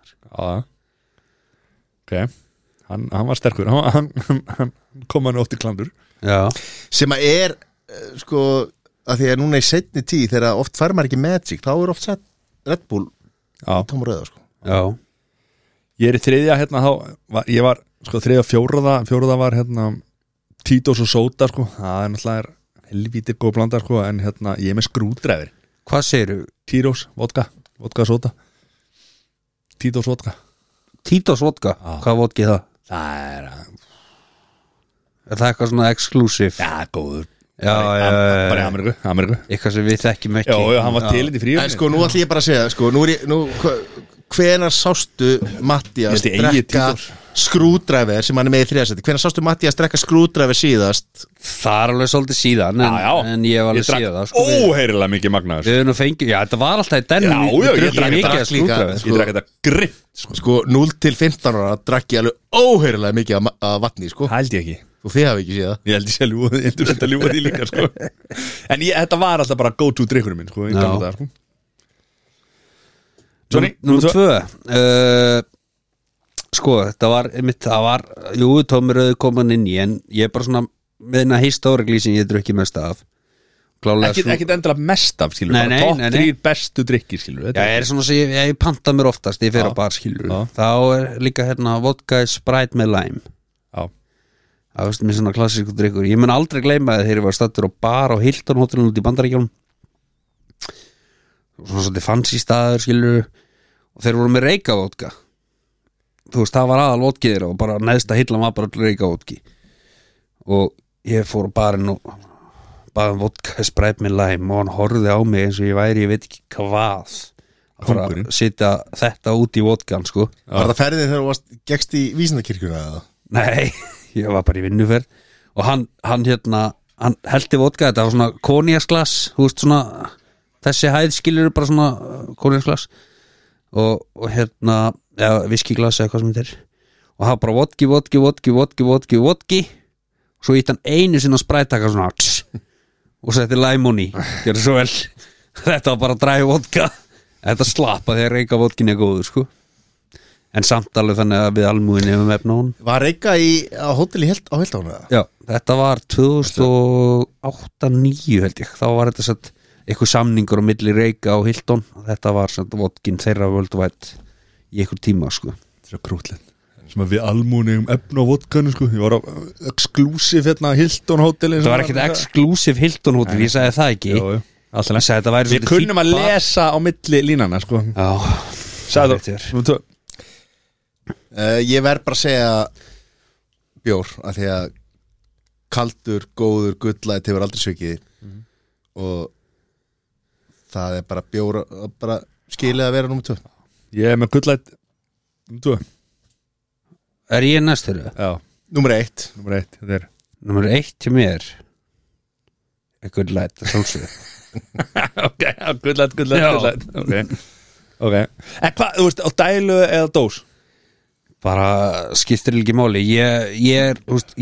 Ok, hann var sterkur hann kom hann oft í klandur Já sem að er sko að því að núna í seinni tíð þegar oft fær maður ekki Magic þá er oft sett Red Bull Tóma Rauða sko Já Ég er í þriðja hérna ég var sko þriðja fjóruða var hérna Tito's og Soda sko það er náttúrulega helvíti góð blanda sko en hérna ég er með skrúdræfir Hvað segirðu? Tito's, vodka Soda Tito's vodka Tito's vodka? Hvað vodki það? Það er það eitthvað svona exclusive? Já, góður bara í Ameríku eitthvað sem við þekkjum ekki Já, hann var til í fríu En sko, nú ætlum ég bara að segja sko, hvenar sástu Mattías drekka skrúdræfir sem hann er með í þriðasetti hvenar sástu Mattías drekka skrúdræfir síðast Það er alveg svolítið síðan en ég var alveg síðan það sko, óheirilega mikið magnaður Við höfum fengið, já þetta var alltaf í den ég drekk þetta grimt sko 0-15 ára drakk ég alveg óheirilega mikið af vatni sko held ég ekki og þið hafi ekki séð það ég held ég sé að ljúga því líka sko en þetta var alltaf bara go to drikkurinn minn sko í gamla daga sko Númer 2 sko, það var jú, Tómi Rauði komin inn í en ég er bara svona með hennar históriklí sem ég drukki mest af Ekkert endilega mest af skilur top 3 bestu drikkir skilur Já, ég er svona sem ég panta mér oftast ég fer á bar skilur þá er líka hérna vodka Sprite með lime það veist mér svona klassísku drikkur ég mun aldrei gleyma það þegar ég var stattur á bar á Hilton hótelinu út í Bandaríkjunum svona svolítið fancy staður skilur og þeir voru með reykavódka þú veist það var aðal vodkiðir og bara neðsta hillan var bara reykavódki og ég fór á barinn og baðum vodka Sprite með lime og hann horfði á mig eins og ég væri ég veit ekki hvað að setja þetta út í vodkan sko Var það ferðin þegar þú gekkst í vísindakirkjuna eða? Nei, ég var bara í vinnuferð og hann hellti vodka þetta var svona konjaksglas þú veist svona þessi hæð skilur bara svona kóniaksglas og viskiglas eða hvað sem þetta er og það bara vodki svo ítt hann einu sinna sprættaka svona og setti læmón í gerði svo vel þetta var bara dræ vodka þetta slappa þegar reyka vodkin góður sko en samt alveg þannig að við almúðinni hefum efna hún Var reyka á hóteli á Hildánu? Já, þetta var 2008-2009 held ég þá var þetta satt eitthvað samningur á milli reyka á Hildón og þetta var satt vodkin þeirra völdvætt í einhver tíma sko Þetta er svo krútlegt sem að við almúðinni efna á vodkanu sko ég var á exclusive hérna Hildón hóteli Það var ekkert exclusive Hildón hóteli, ég sagði það ekki Jú. Við kunnum að lesa á milli línana sko Já, sagði Ég verð bara að segja bjór af því að kaldur, góður, gullæt hefur aldrei svikið og það er bara bjór bara skilið að vera númer 2 Ég er með gullæt númer 2 Er ég næstur? Já Númer 1 þetta er Númer 1 til mér er gullæt Ok, gullæt Ok En hvað, þú veist, á dælu eða dós? Bara skiptir ekki máli ég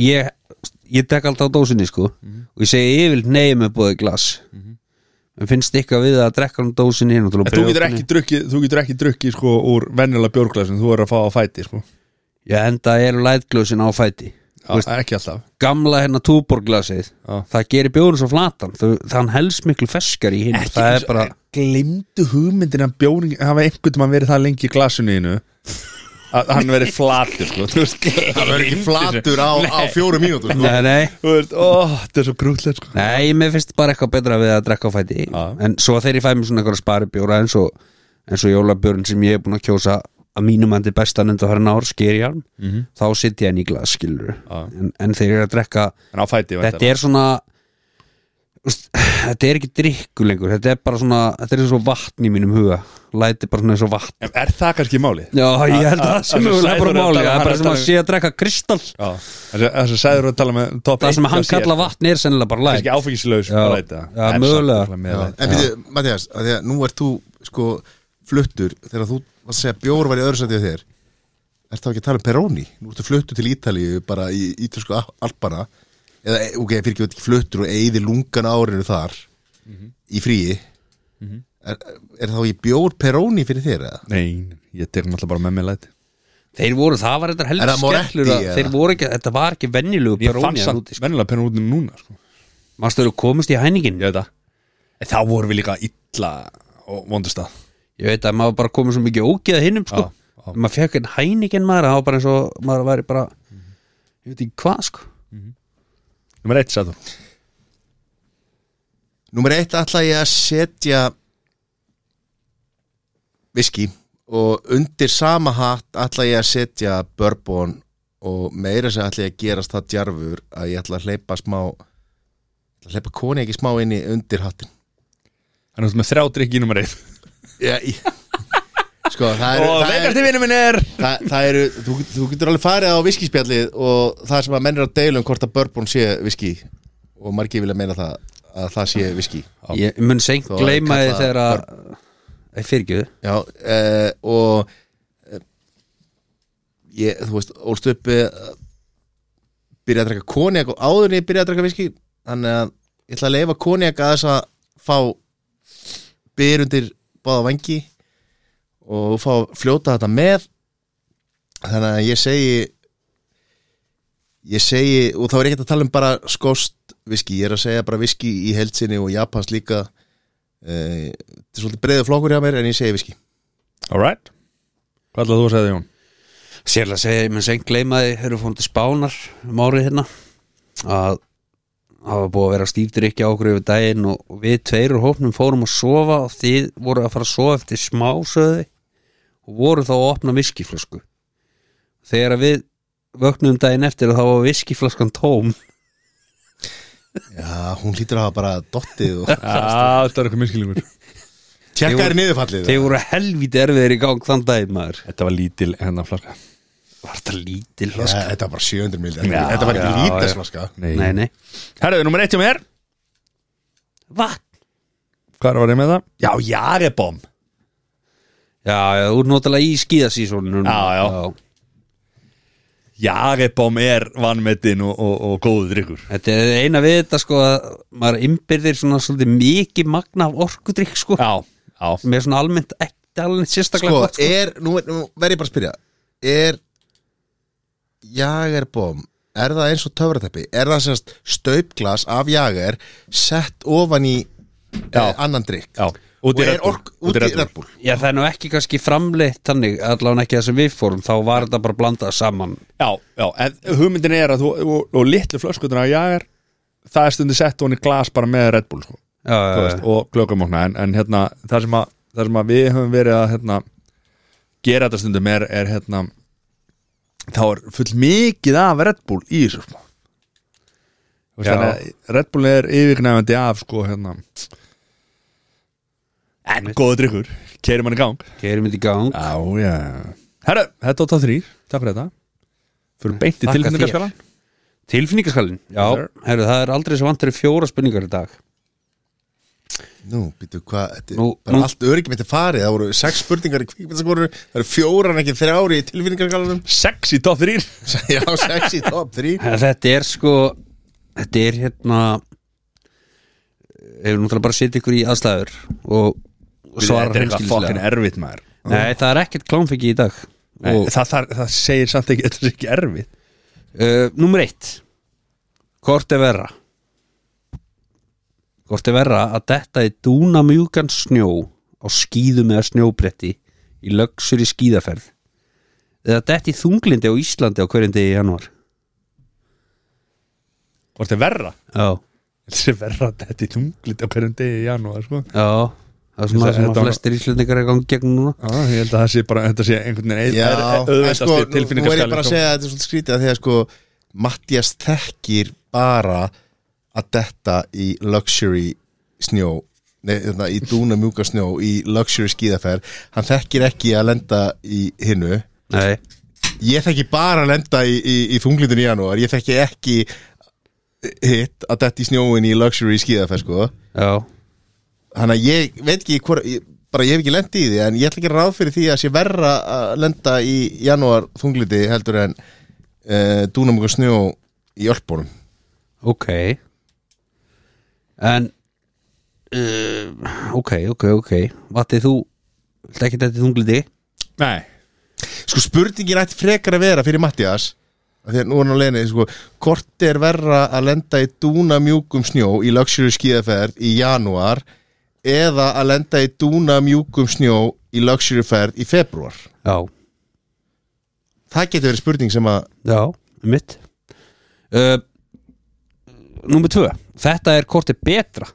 tek alltaf á dósinni sko og ég segi yfirleitt nei með bóði glas en finnst eitthvað við að drekka á dósinni Þú getur ekki drukkið sko úr venjulega bjórglasin þú er að fá á fæti sko Já, enda eru lætglösin á fæti ekki alltaf Gamla hérna túborglasið það gerir bjórinn svo flatan þann helst miklu ferskar í hinn það er bara Gleymdu hugmyndin að bjóring hafa einhvern mann verið það lengi í glasinu innu að hann verið flatur sko. Hann verið ekki flatur á 4 mínútur sko. Nei þetta er svo grútlegt sko. Nei, mér finnst bara eitthvað betra við að drekka á fæti en svo þegar ég fæ mér svona eitthvað sparibjóra eins og jólabjörn sem ég er búin að kjósa að mínum andi bestan enda að fara nár skerjarn þá sitt ég henni í glas skilur en þegar ég er að drekka þetta er svona þetta er ekki drikku lengur þetta er bara svona, þetta er eins og vatn í mínum huga læti bara svona eins og vatn Er það kannski málið? Já, ég held að það sem er bara málið það er bara sem að sé að drekka kristall Það sem sæður að tala með það sem hann kalla vatn er sennilega bara læt Kannski áfengislaus Já, mögulega En byrju, Matthías, að því að nú ert þú sko fluttur þegar þú varst að segja bjór var í öðru sæti á þér Ert þá ekki að tala um Peroni? Nú ertu fluttur til Ítalíu bara í ítölsku Alpana eða, ok, fyrir ekki fluttur og eyði lungan árinu þar í fríi er þá í bjór Peroni fyrir þér eða? Nei, ég tek náttúrulega bara með mig læti Þeir voru, það var þetta helst skellur þeir voru ekki, þetta var ekki venjulegu Peroni Ég fann samt venjulega Peroni núna sko. Manstu eru komist í hæningin Ég veit það En þá voru við líka illa og vondustað Ég veit að maður bara komið svo mikið ógeða hinnum sko maður fekk einn hæningin maður það var bara eins og maður væri bara ég veit ekki hvað sko Númer 1 sagði þú Númer 1 ætla ég að setja viski og undir sama hatt ætla ég að setja bourbon og meira sem ætla ég að gerast það djarfur að ég ætla að hleypa koni ekki smá inn í undir hattin Þannig að þú með 3 drikki í númer 1 Já, sko það veikasti vinur minn er það eru, þú getur alveg farið á viskispjallið og það sem að menn er að deila hvort að bourbon sé viski og margir vilja meina að það sé viski Ég mun seint gleyma þið þegar að fyrirgjöðu Já, og ég, þú veist, ólst upp byrja að drekka konjak og áður en ég byrja að drekka viski þannig að ég ætla að leyfa konjak að þess að fá byrjundir báða vangi og fá fljóta þetta með þannig að ég segi og þá er ekki að tala um bara skost viski, ég er að segja bara viski í heildsinni og Japans líka þetta er svolítið breiður flokkur hjá mér en ég segi viski Alright Hvað ætlaðu þú að segja Jón? Sérlega segja, ég mun seint gleyma þið þegar þú fórum til Spánar árið hérna að það var búið að vera stífdrykki á okkur yfir daginn og við tveir úr hópnum fórum að sofa og þið voru að fara að sofa eftir smásöði og voru þá að opna viskiflösku þegar við vöknum daginn eftir og þá var viskiflöskan tóm Já, hún hlýtur að hafa bara dottið og það er eitthvað miskilíkur Tjekka er niðurfallið Þeir voru helvíti erfiðir í gang þann daginn maður Þetta var lítil hennar flaska Var þetta lítil flaska? Ja, þetta var bara 700 ml Þetta var ekki lítil flaska Nei Herðu, nummer 1 hjá mér Vatn Hvað var ég með það? Já, Jagebom Já, úr náttúrulega í skíðasísónu Já Jagebom vanmetin og góður drykkur Þetta er eina við þetta sko að maður innbyrðir svona svolítið mikið magna af orkudrykk sko Já með svona almennt ekki alveg sérstaklega sko, nú verð ég bara að spyrja Jagerbom það eins og töfrateppi það semst staupglas af Jager sett ofan í annan drykk Já, út í Red Bull Já, það er nú ekki kannski framleitt þannig, allavega ekki það sem við fórum þá var þetta bara blandað saman Já, en hugmyndin að þú og litlu flöskutur af Jager það stundir sett ofan í glas bara með Red Bull sko. Veist, og glöggamokna en hérna, það sem að við höfum verið að gera þetta stundum er þá er full mikið af Red Bull í þessu sko. Þannig að Red Bull er yfirgnæfandi af sko, en góða drykkur keirum hann í gang Já Herru, þetta er 3, takk fyrir þetta fyrir beint í tilfinningaskalan Já, herru, það er aldrei svo vantur 4 spurningar í dag Nú, býtu hvað bara allt öryggi mitt farið, það voru 6 spurningar í kvikmyndaskoru, það eru 4 en ekki 3 í tilfinningarskalanum 6 í top 3 Já, 6 í top 3 Þetta er sko þetta er hefur náttúrulega bara setið ykkur í aðstæður og svara þetta er eitthvað fokkin erfitt maður Nei, það er ekkert klámfengi í dag og það segir samt ekki, þetta er ekki erfitt Númer 1 Hvort er verra að detta í dúnamjúkan snjó á skíðum eða snjóbretti í luxury skíðaferð eða detta í þunglindi á Íslandi á hverjum degi í janúar Hvort er verra? Já Þetta er verra að detta í þunglindi á hverjum degi í janúar sko. Já, það er svona sem að flestir íslendingar er gangi gegn núna Já, ég held að það sé bara þetta sé einhvern veginn auðvitað tilfinningarskali Nú er ég bara að segja að þetta er svolítið skrítið að því að sko Mattias þekkir bara að detta í luxury snjó í dúnamjúka snjó í luxury skíðaferð hann þekkir ekki að lenda í hinnu Nei Ég þekki bara að lenda í þunglindin í janúar ég þekki ekki hitt að detta í snjóin í luxury skíðaferð sko Já Þannig að ég veit ekki ég hef ekki lent í því en ég ætla ekki að ráð fyrir því að sé verra að lenda í janúar þunglindi heldur en dúnamjúka snjó í Ölpunum Ok En ok Vatti, þú vilt ekki þetta í þunglindi? Nei Sko spurningin ætti frekar að vera fyrir Mattias þegar nú er hann á leiðinni sko, hvort er verra að lenda í dúnamjúkum snjó í luxury skíðaferð í janúar eða að lenda í dúnamjúkum snjó í luxury ferð í febrúar Já Það getur verið spurning sem að Já, mitt Númer 2 Þetta er hvort er betra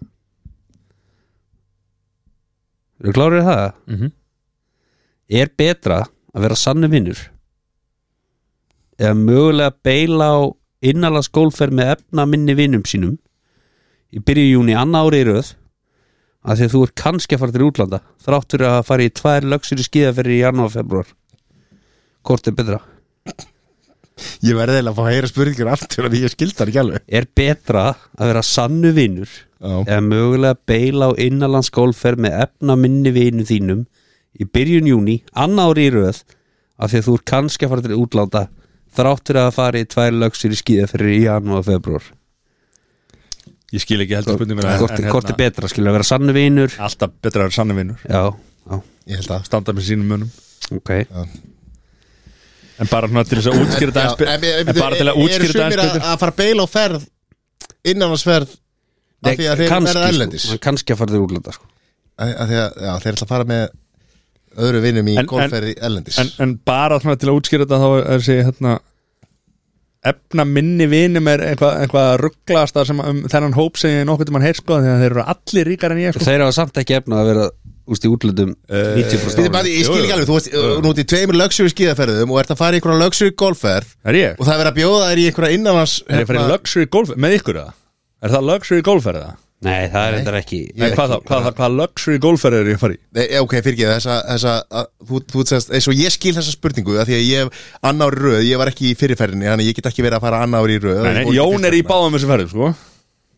Eru klárið það? Er betra að vera sannu vinnur eða mögulega beila á innanlandsgólfferð með efna minni vinnum sínum í byrju júní annað ári í röð að því að þú er kannski að fara til útlanda þrátt fyrir að fara í 2 luxury skíðaferðir í janúar og februar hvort er betra? Ég verði eiginlega að fá að heyra spurningur aftur að ég skildar ekki alveg Er betra að vera sannu vinnur eða mögulega beila á innanlandsgólfferð með efna minni vinnum þínum í byrjun júní annað ári í röð að því að þú er kannski að fara til útlanda þrátt fyrir að fara í 2 luxury skíðaferðir í janúar og februar Ég skil ekki heldur spurninguna Hvort er betra, skilur að vera sannu vinur Alltaf betra að vera sannu vinur Já Ég held að standa með sínum munum Ok En bara svona til þess að útskýra þetta En bara til að útskýra þetta Eru sumir að fara að beila á ferð innanlandsferð af því að þeir verða erlendis Kannski að fara til útlanda sko. Af því að þeir ætla að fara með öðru vinnum í golfferði erlendis en bara svona til að útskýra þetta þá er þessi efna minni vinum er eitthvað rugglasta sem þennan hóp sem ég nokkuð til mann heyr sko því að þeir eru allir ríkar en ég sko. Þeir hafa samt ekki efna að vera úst í útlöndum 90% Ég skil ekki alveg, þú veist nú út í 2 luxury skíðaferðum og ert að fara í einhverja luxury golfferð og það er verið að bjóða þér í einhverja innanlands Er ég farið í luxury golfferð með ykkur eða? Er það luxury golfferð eða? Nei, það er þetta ekki Hvað luxury golfferð er ég að fara í? Ok, fyrir ekki þessa þú segast, eins og ég skil þessa spurningu að því að ég annar í röð, ég var ekki í fyrirferðinni þannig ég get ekki verið að fara annar í röð Jón er í báðum þessu ferðum sko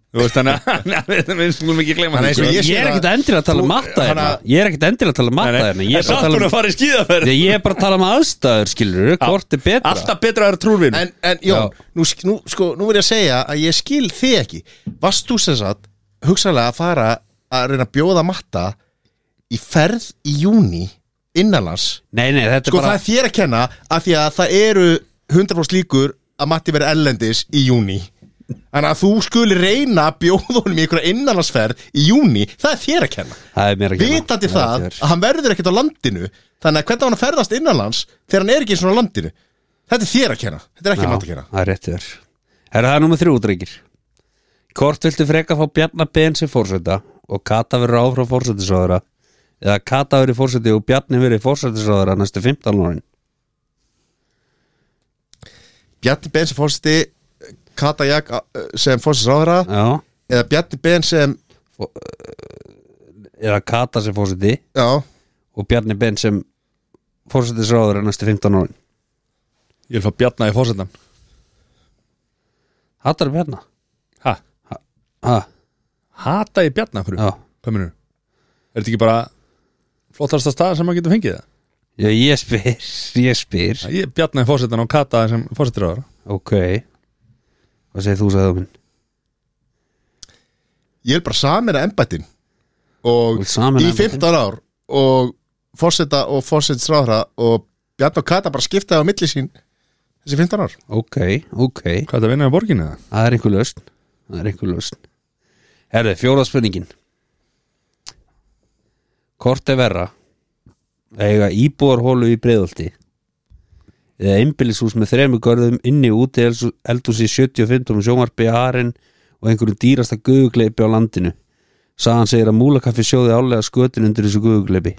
Þú veist þannig að við skulum ekki gleyma því Ég er ekkert endilega að tala um matta Ég er ekkert endilega að tala um matta Ég er samt búin að fara í skíðaferð Ég er bara að tala um aðstæður, skilur hvort er betra Alltaf betra að vera trúrvin En Jón, nú vil ég segja að ég skil þig ekki Varst þú sem sagt hugsanlega að fara að reyna að bjóða matta í ferð í júní innanlands Nei, þetta bara það er þér að kenna af því að það eru 100% líkur að matti verið erlendis í júní Þannig að þú skuli reyna að bjóða honum í einhverja innanlandsferð í júní, það er þér að kenna. Það er mér að kenna. Vitandi það að hann verður ekkert á landinu, þannig að hvernig hann ferðast innanlands þegar hann er ekki svona á landinu. Þetta er þér að kenna, þetta er ekki maður að kenna. Það er rétt þér. Það er númer 3 drengir. Hvort viltu freka fá Bjarna Ben sem forseta og Kata verður áfram forsætisráðherra eða Kata verður forseti og Bjarni verður forsætisráðherra næstu 15 árin? Bjarni Ben sem forseti, Kata Jak sem forsætisráðherra eða Bjarni Ben sem eða Kata sem forseti og Bjarni Ben sem forsætisráðherra næstu 15 árin. Ég vil fá Bjarna í forsetan. Hattar Bjarna? Hata í Bjarna hverju? Já. Hvað minnur? Er þetta ekki bara flottasta stað sem maður getur fengið það? Já, ég spyr. Bjarna í forsetan og Kata sem forsætisráðherra. Ok. Hvað segir þú, sagði þú minn? Ég vil bara sameina embættin og í 15 ár og forseta og forsætisráðherra og Bjarni og Kata bara skiptaði á milli sín þessi 15 ár. Ok. Hvað er þetta að vinna í borginni það? Það er einhver lausn. Herðu, 4. spurningin. Hvort er verra eiga íbúarhólu í Breiðholti eða einbýlishús með 3 görðum inni úti eldhúsi 75 sjónvarpi Arinn og einhverjum dýrasta gufugleipi á landinu? Sagan segir að Múlakaffi sjóði álega skötin undir þessu gufugleipi.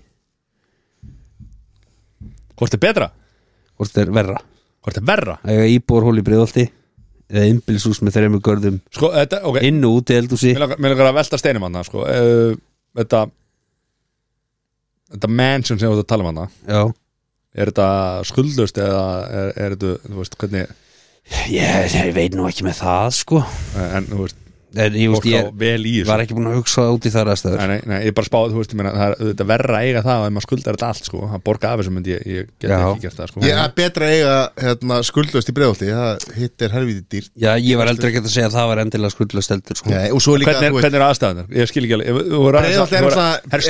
Hvort er betra? Hvort er verra? Eiga íbúarhólu í Breiðholti eða einbýlishús með 3 görðum inn og úti eldhúsi. Mér langar að velta steinum hann sko. Þetta mansion sem þú ert að tala um hann. Já. Er þetta skuldlaust eða er þetta, þú veist, hvernig? Ég veit nú ekki með það sko. En þú veist, ég var ekki búin að hugsa út í þar aðstæður. Nei, ég bara spáði, þú veist, þetta verra að eiga það ef maður skuldar þetta allt sko. Það borga af þessu myndi ég get ekki gert það sko. Ég er betra að eiga skuldlaust í Breiðholti, það hitt er helviti dýrt. Já, ég var heldur ekki að segja að það var endilega skuldlaust heldur sko. Nei, og svo líka, hvernig er aðstæðunar? Ég skil ekki alveg.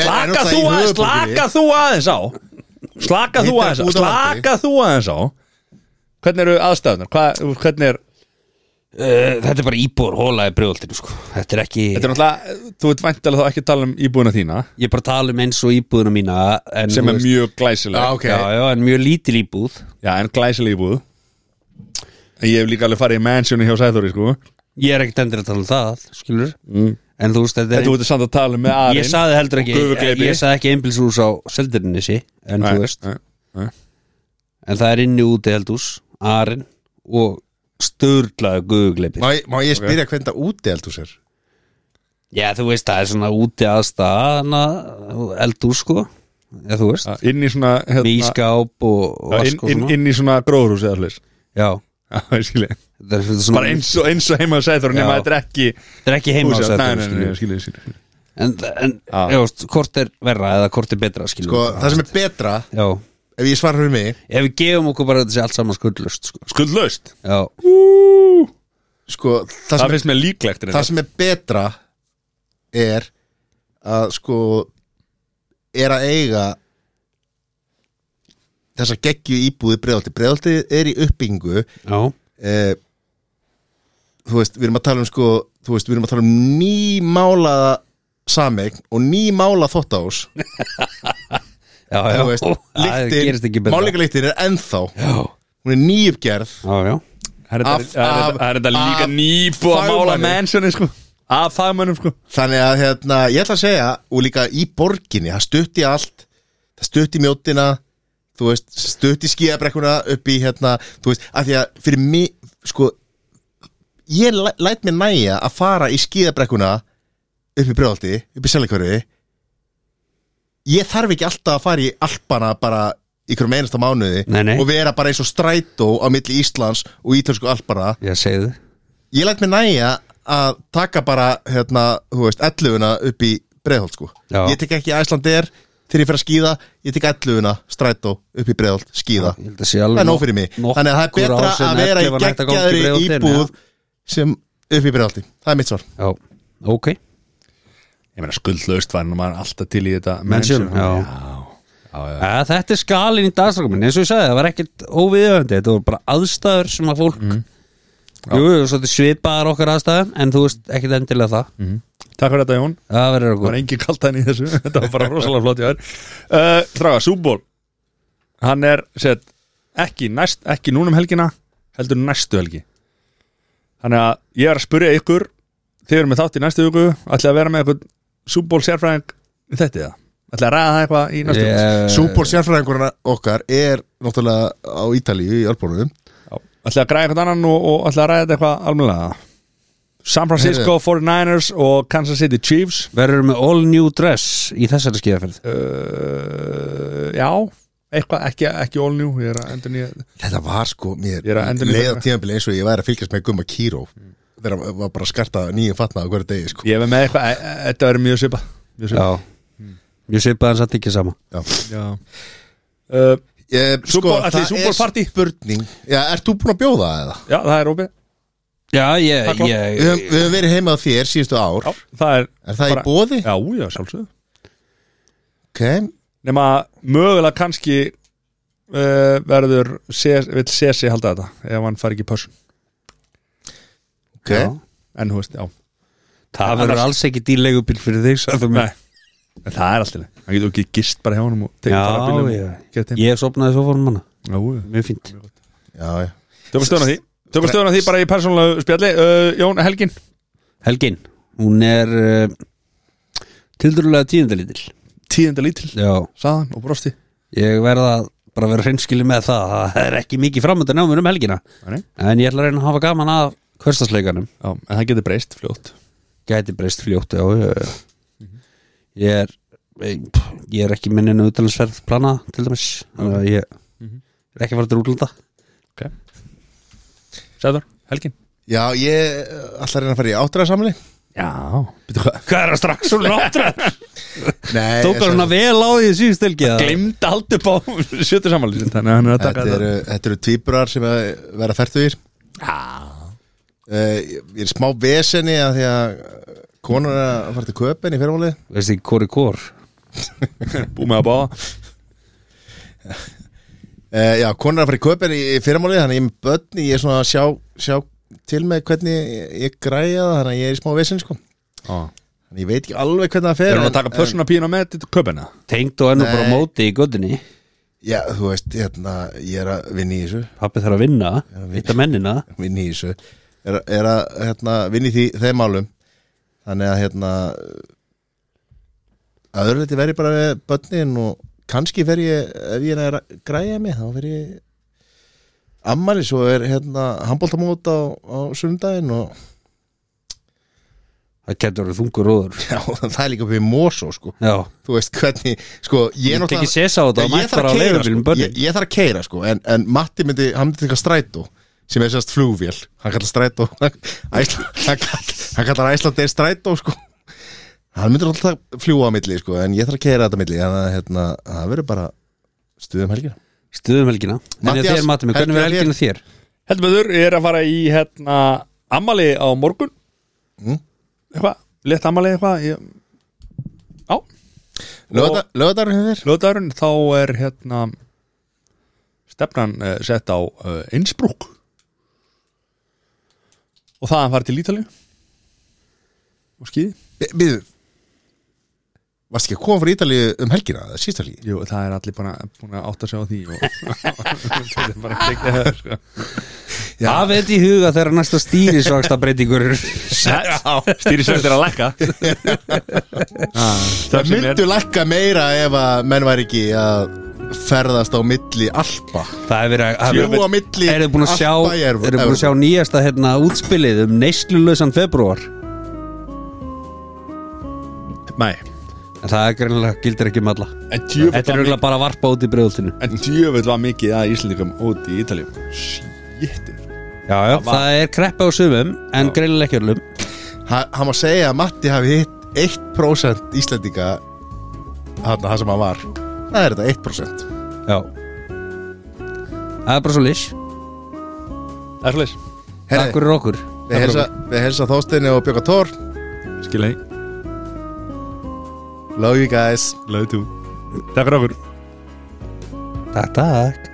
Slaka þú aðeins á. Hvernig eru aðstæðunar? Hvernig er þetta er bara íbúðarhóla í Breiðholtinu sko. Þetta er ekki. Þetta er náttúrulega, þú veit væntanlega þá ekki tala um íbúðuna þína. Ég bara tala um eins og íbúðuna mína sem er mjög glæsileg. Já, en mjög lítil íbúð. Já, en glæsileg íbúð. Ég hef líka alveg farið í mansioni hjá Sæþóri sko. Ég er ekkert endur að tala um það, skilur. En þú veist, þetta er samt að tala með Arinn. Ég sagði heldur ekki, ég sagði ekki einbýlishús á Seltjarnarnesi, en þú veist. En það er inni úti eldhús, Arinn og sturlaðu gufugleipi. Má ég spyrja hvernig það úti eldhús er? Já, þú veist, það er svona úti aðstæðana eldhús sko. Já, þú veist. Inn í svona ískáp og vask og svona. Inn í svona gróðurhús eða hlis. Já, ég skilji. Bara eins og heima á Sæþór nema þetta er ekki heima á Sæþór. Nei, skilji. En hvort er verra eða hvort er betra, skilji? Sko, það sem er betra, ef ég svarar fyrir mig, ef við gefum okkur bara þessi allt saman skuldlaust sko. Skuldlaust? Já. Sko, það finnst mér líklegt. Það sem er betra er að sko er að eiga þessa geggju íbúði Breiðholti. Breiðholti er í uppbyggingu. Já. Þú veist, við erum að tala um sko, þú veist, við erum að tala um nýmálaða sameign og nýmálað þvottahús. Já, veist, málingalyktin er ennþá. Hún er nýuppgerð. Já. Er þetta líka nýbúið að mála mansioni sko? Af fagmönnum sko? Þannig að ég ætla að segja, og líka í borginni, það stutt í allt, það stutt í mjóttina, þú veist, stutt í skíðabrekkuna upp í þú veist, af því að fyrir mig sko, ég læt mér nægja að fara í skíðabrekkuna upp í Breiðholti, upp í Seljakverfi. Ég þarf ekki alltaf að fara í Alpana bara í hverjum einasta mánuði. Nei. Og vera bara eins og strætó á milli Íslands og ítölsku Alpana. Ég segðu. Ég læt mér nægja að taka bara þú veist, 11 upp í Breiðholt sko. Ég tek ekki Icelandair þegar ég fer að skíða, ég tek 11 strætó upp í Breiðholt, skíða það nóg fyrir mig, þannig að það betra að vera í geggjaðri íbúð sem upp í Breiðholti, það mitt svar. Já, ok. Ég meina skuldlaust var maður alltaf til í þetta Mansion. Þetta skalinn í dagstrákuminn, eins og ég sagði, það var ekkert óviðöfandi, þetta var bara aðstæður sem að fólk svolítið svipaðar okkar aðstæðum, en þú veist ekkert endilega það. Takk fyrir þetta Jón. Það var engin kaltæðin í þessu. Þetta var bara rosalega flott hjá þér. Stráka, Super Bowl hann sett ekki núna helgina, heldur næstu helgi. Þannig að ég að spyrja ykkur, þið erum með þátt í næstu viku, ætlaði að vera með eitthvað Super Bowl sérfræðing í þetta eða? Ætlaði að ræða það eitthvað í næstu viku? Super Bowl sérfræðingurinn okkar náttúrulega á Ítalíu í Ölbónum. Ætlaði að græða eitthvað annan og ætlaði að ræða þetta eitthvað almennilega. San Francisco 49ers og Kansas City Chiefs. Verður með all new dress í þessari skíðaferð? Já, eitthvað, ekki all new. Ég að endur nýja. Þetta var sko mér leið á tímabili eins og ég væri að fylgjast með Gumma Kíró þegar var bara að skarta nýjum fatnað á hverju degi sko. Ég með eitthvað, þetta verður mjög svipað. Mjög svipað en satt ekki sama. Super Bowl party spurning. Ert þú búin að bjóða eða? Já, það er opið. Já, við höfum verið heima á þér síðustu ár. Já, það er það í boði? Já, sjálfsögðu. Ok. Nema mögulega kannski vill Sesi halda þetta ef hann fari ekki í pössun. Ok. En þú veist, já. Það verður alls ekki dýrleigubíl fyrir þig, sagði þú mér. En það er alltaf hann getur ekki gist bara hjá honum og tekið fara bílum. Ég sopnaði svo fórum hana. Mjög fínt. Já. Tökum stöðuna því bara í persónulegu spjalli. Jón, helgin, hún tildurulega tíundalítil. Já, sagðan og brosti. Ég verða bara að vera hreinskili með það ekki mikið framöndan á mér helgina. En ég ætla að reyna að hafa gaman að hversdagsleikanum. Já, en það getur breyst fljótt. Já. Ég er ekki minninu utlandsferð plana til dæmis. Þannig að ég er ekki að fara til útlanda. Ok. Sæður, helgin? Já, ég ætla að reyna að fara í átræðarsamli. Já, hvað er það strax svona átræð? Nei, tók hann svona vel á því síðust helgi. Gleymd allt upp á 70 sammæli. Þetta eru tvíburar sem vera fertugir. Ég er smá vesenni að því að konar er að fara til köpen í fyrrmáli. Veist ekki hvor er hvor? Búið með að báða. Já, konar er að fara í köpen í fyrrmáli, þannig ég er með börn, ég er svona að sjá til með hvernig ég græja það, þannig að ég er í smá vesenni sko. Þannig ég veit ekki alveg hvernig það fer. Erum við að taka pössuna pína með til köpena? Tengt og ennú bara móti í göddunni. Já, þú veist, ég er að vinna í þessu. Pappi þarf að vinna, hitta mennina. Vinna í þessu. Er að vinna í þeim málum. Þannig að að öðru liti verið bara með börnin og kannski fer ég, ef ég er að græja mig, þá fer ég ammæli, svo er handboltamót á sundaginn og það getur verið þungur róður. Já, það er líka upp í Mosó sko. Já. Þú veist hvernig sko, ég tekið sesa á þetta og mætt bara á leigubílum börnin. Ég þarf að keyra sko, en Matti myndi taka strætó sem er sérst flugvél, hann kallar strætó hann kallar Icelandair strætó sko. Hann myndir alltaf fljúa á milli sko, en ég þarf að keyra þetta milli, þannig að það verður bara stuðum helgina. En þér Matti, hvernig verður helgina þér? Heldur með þur, ég er að fara í ammali á morgun. Eitthvað, létt ammali eitthvað. Já. Lögadagurinn þá er stefnan sett á Innsbruck og það hann farið til Ítalíu og skíði. Býðu, varst ekki að koma frá Ítalíu helgina, það síst helgi? Jú, það er allir búin að átta sig á því og þetta er bara ekki það sko. Það veit í huga þegar næsta stýrisvaksta breytingur stýrisvakst er að lækka. Það myndu lækka meira ef að menn væri ekki að ferðast á milli Alpa. Það er verið að fljúa á milli Alpa. Eru búin að sjá nýjasta útspilið neyslulausan febrúar? Nei. En það gildir ekki um alla. Þetta er eiginlega bara að varpa út í breiðholtinu. En djöfull var mikið að Íslendingum út í Ítalíu. Shittin. Já, það er kreppa á sumum en greinilega ekki öllum. Hann má segja að Matti hafi hitt 1% Íslendinga það sem hann var. Það er þetta 1%. Já. Það er bara svo lís. Það er svo lís. Takk fyrir okkur. Við helsa Þorsteini og Björg Thor. Skil hei. Love you guys. Love you too. Takk fyrir okkur. Takk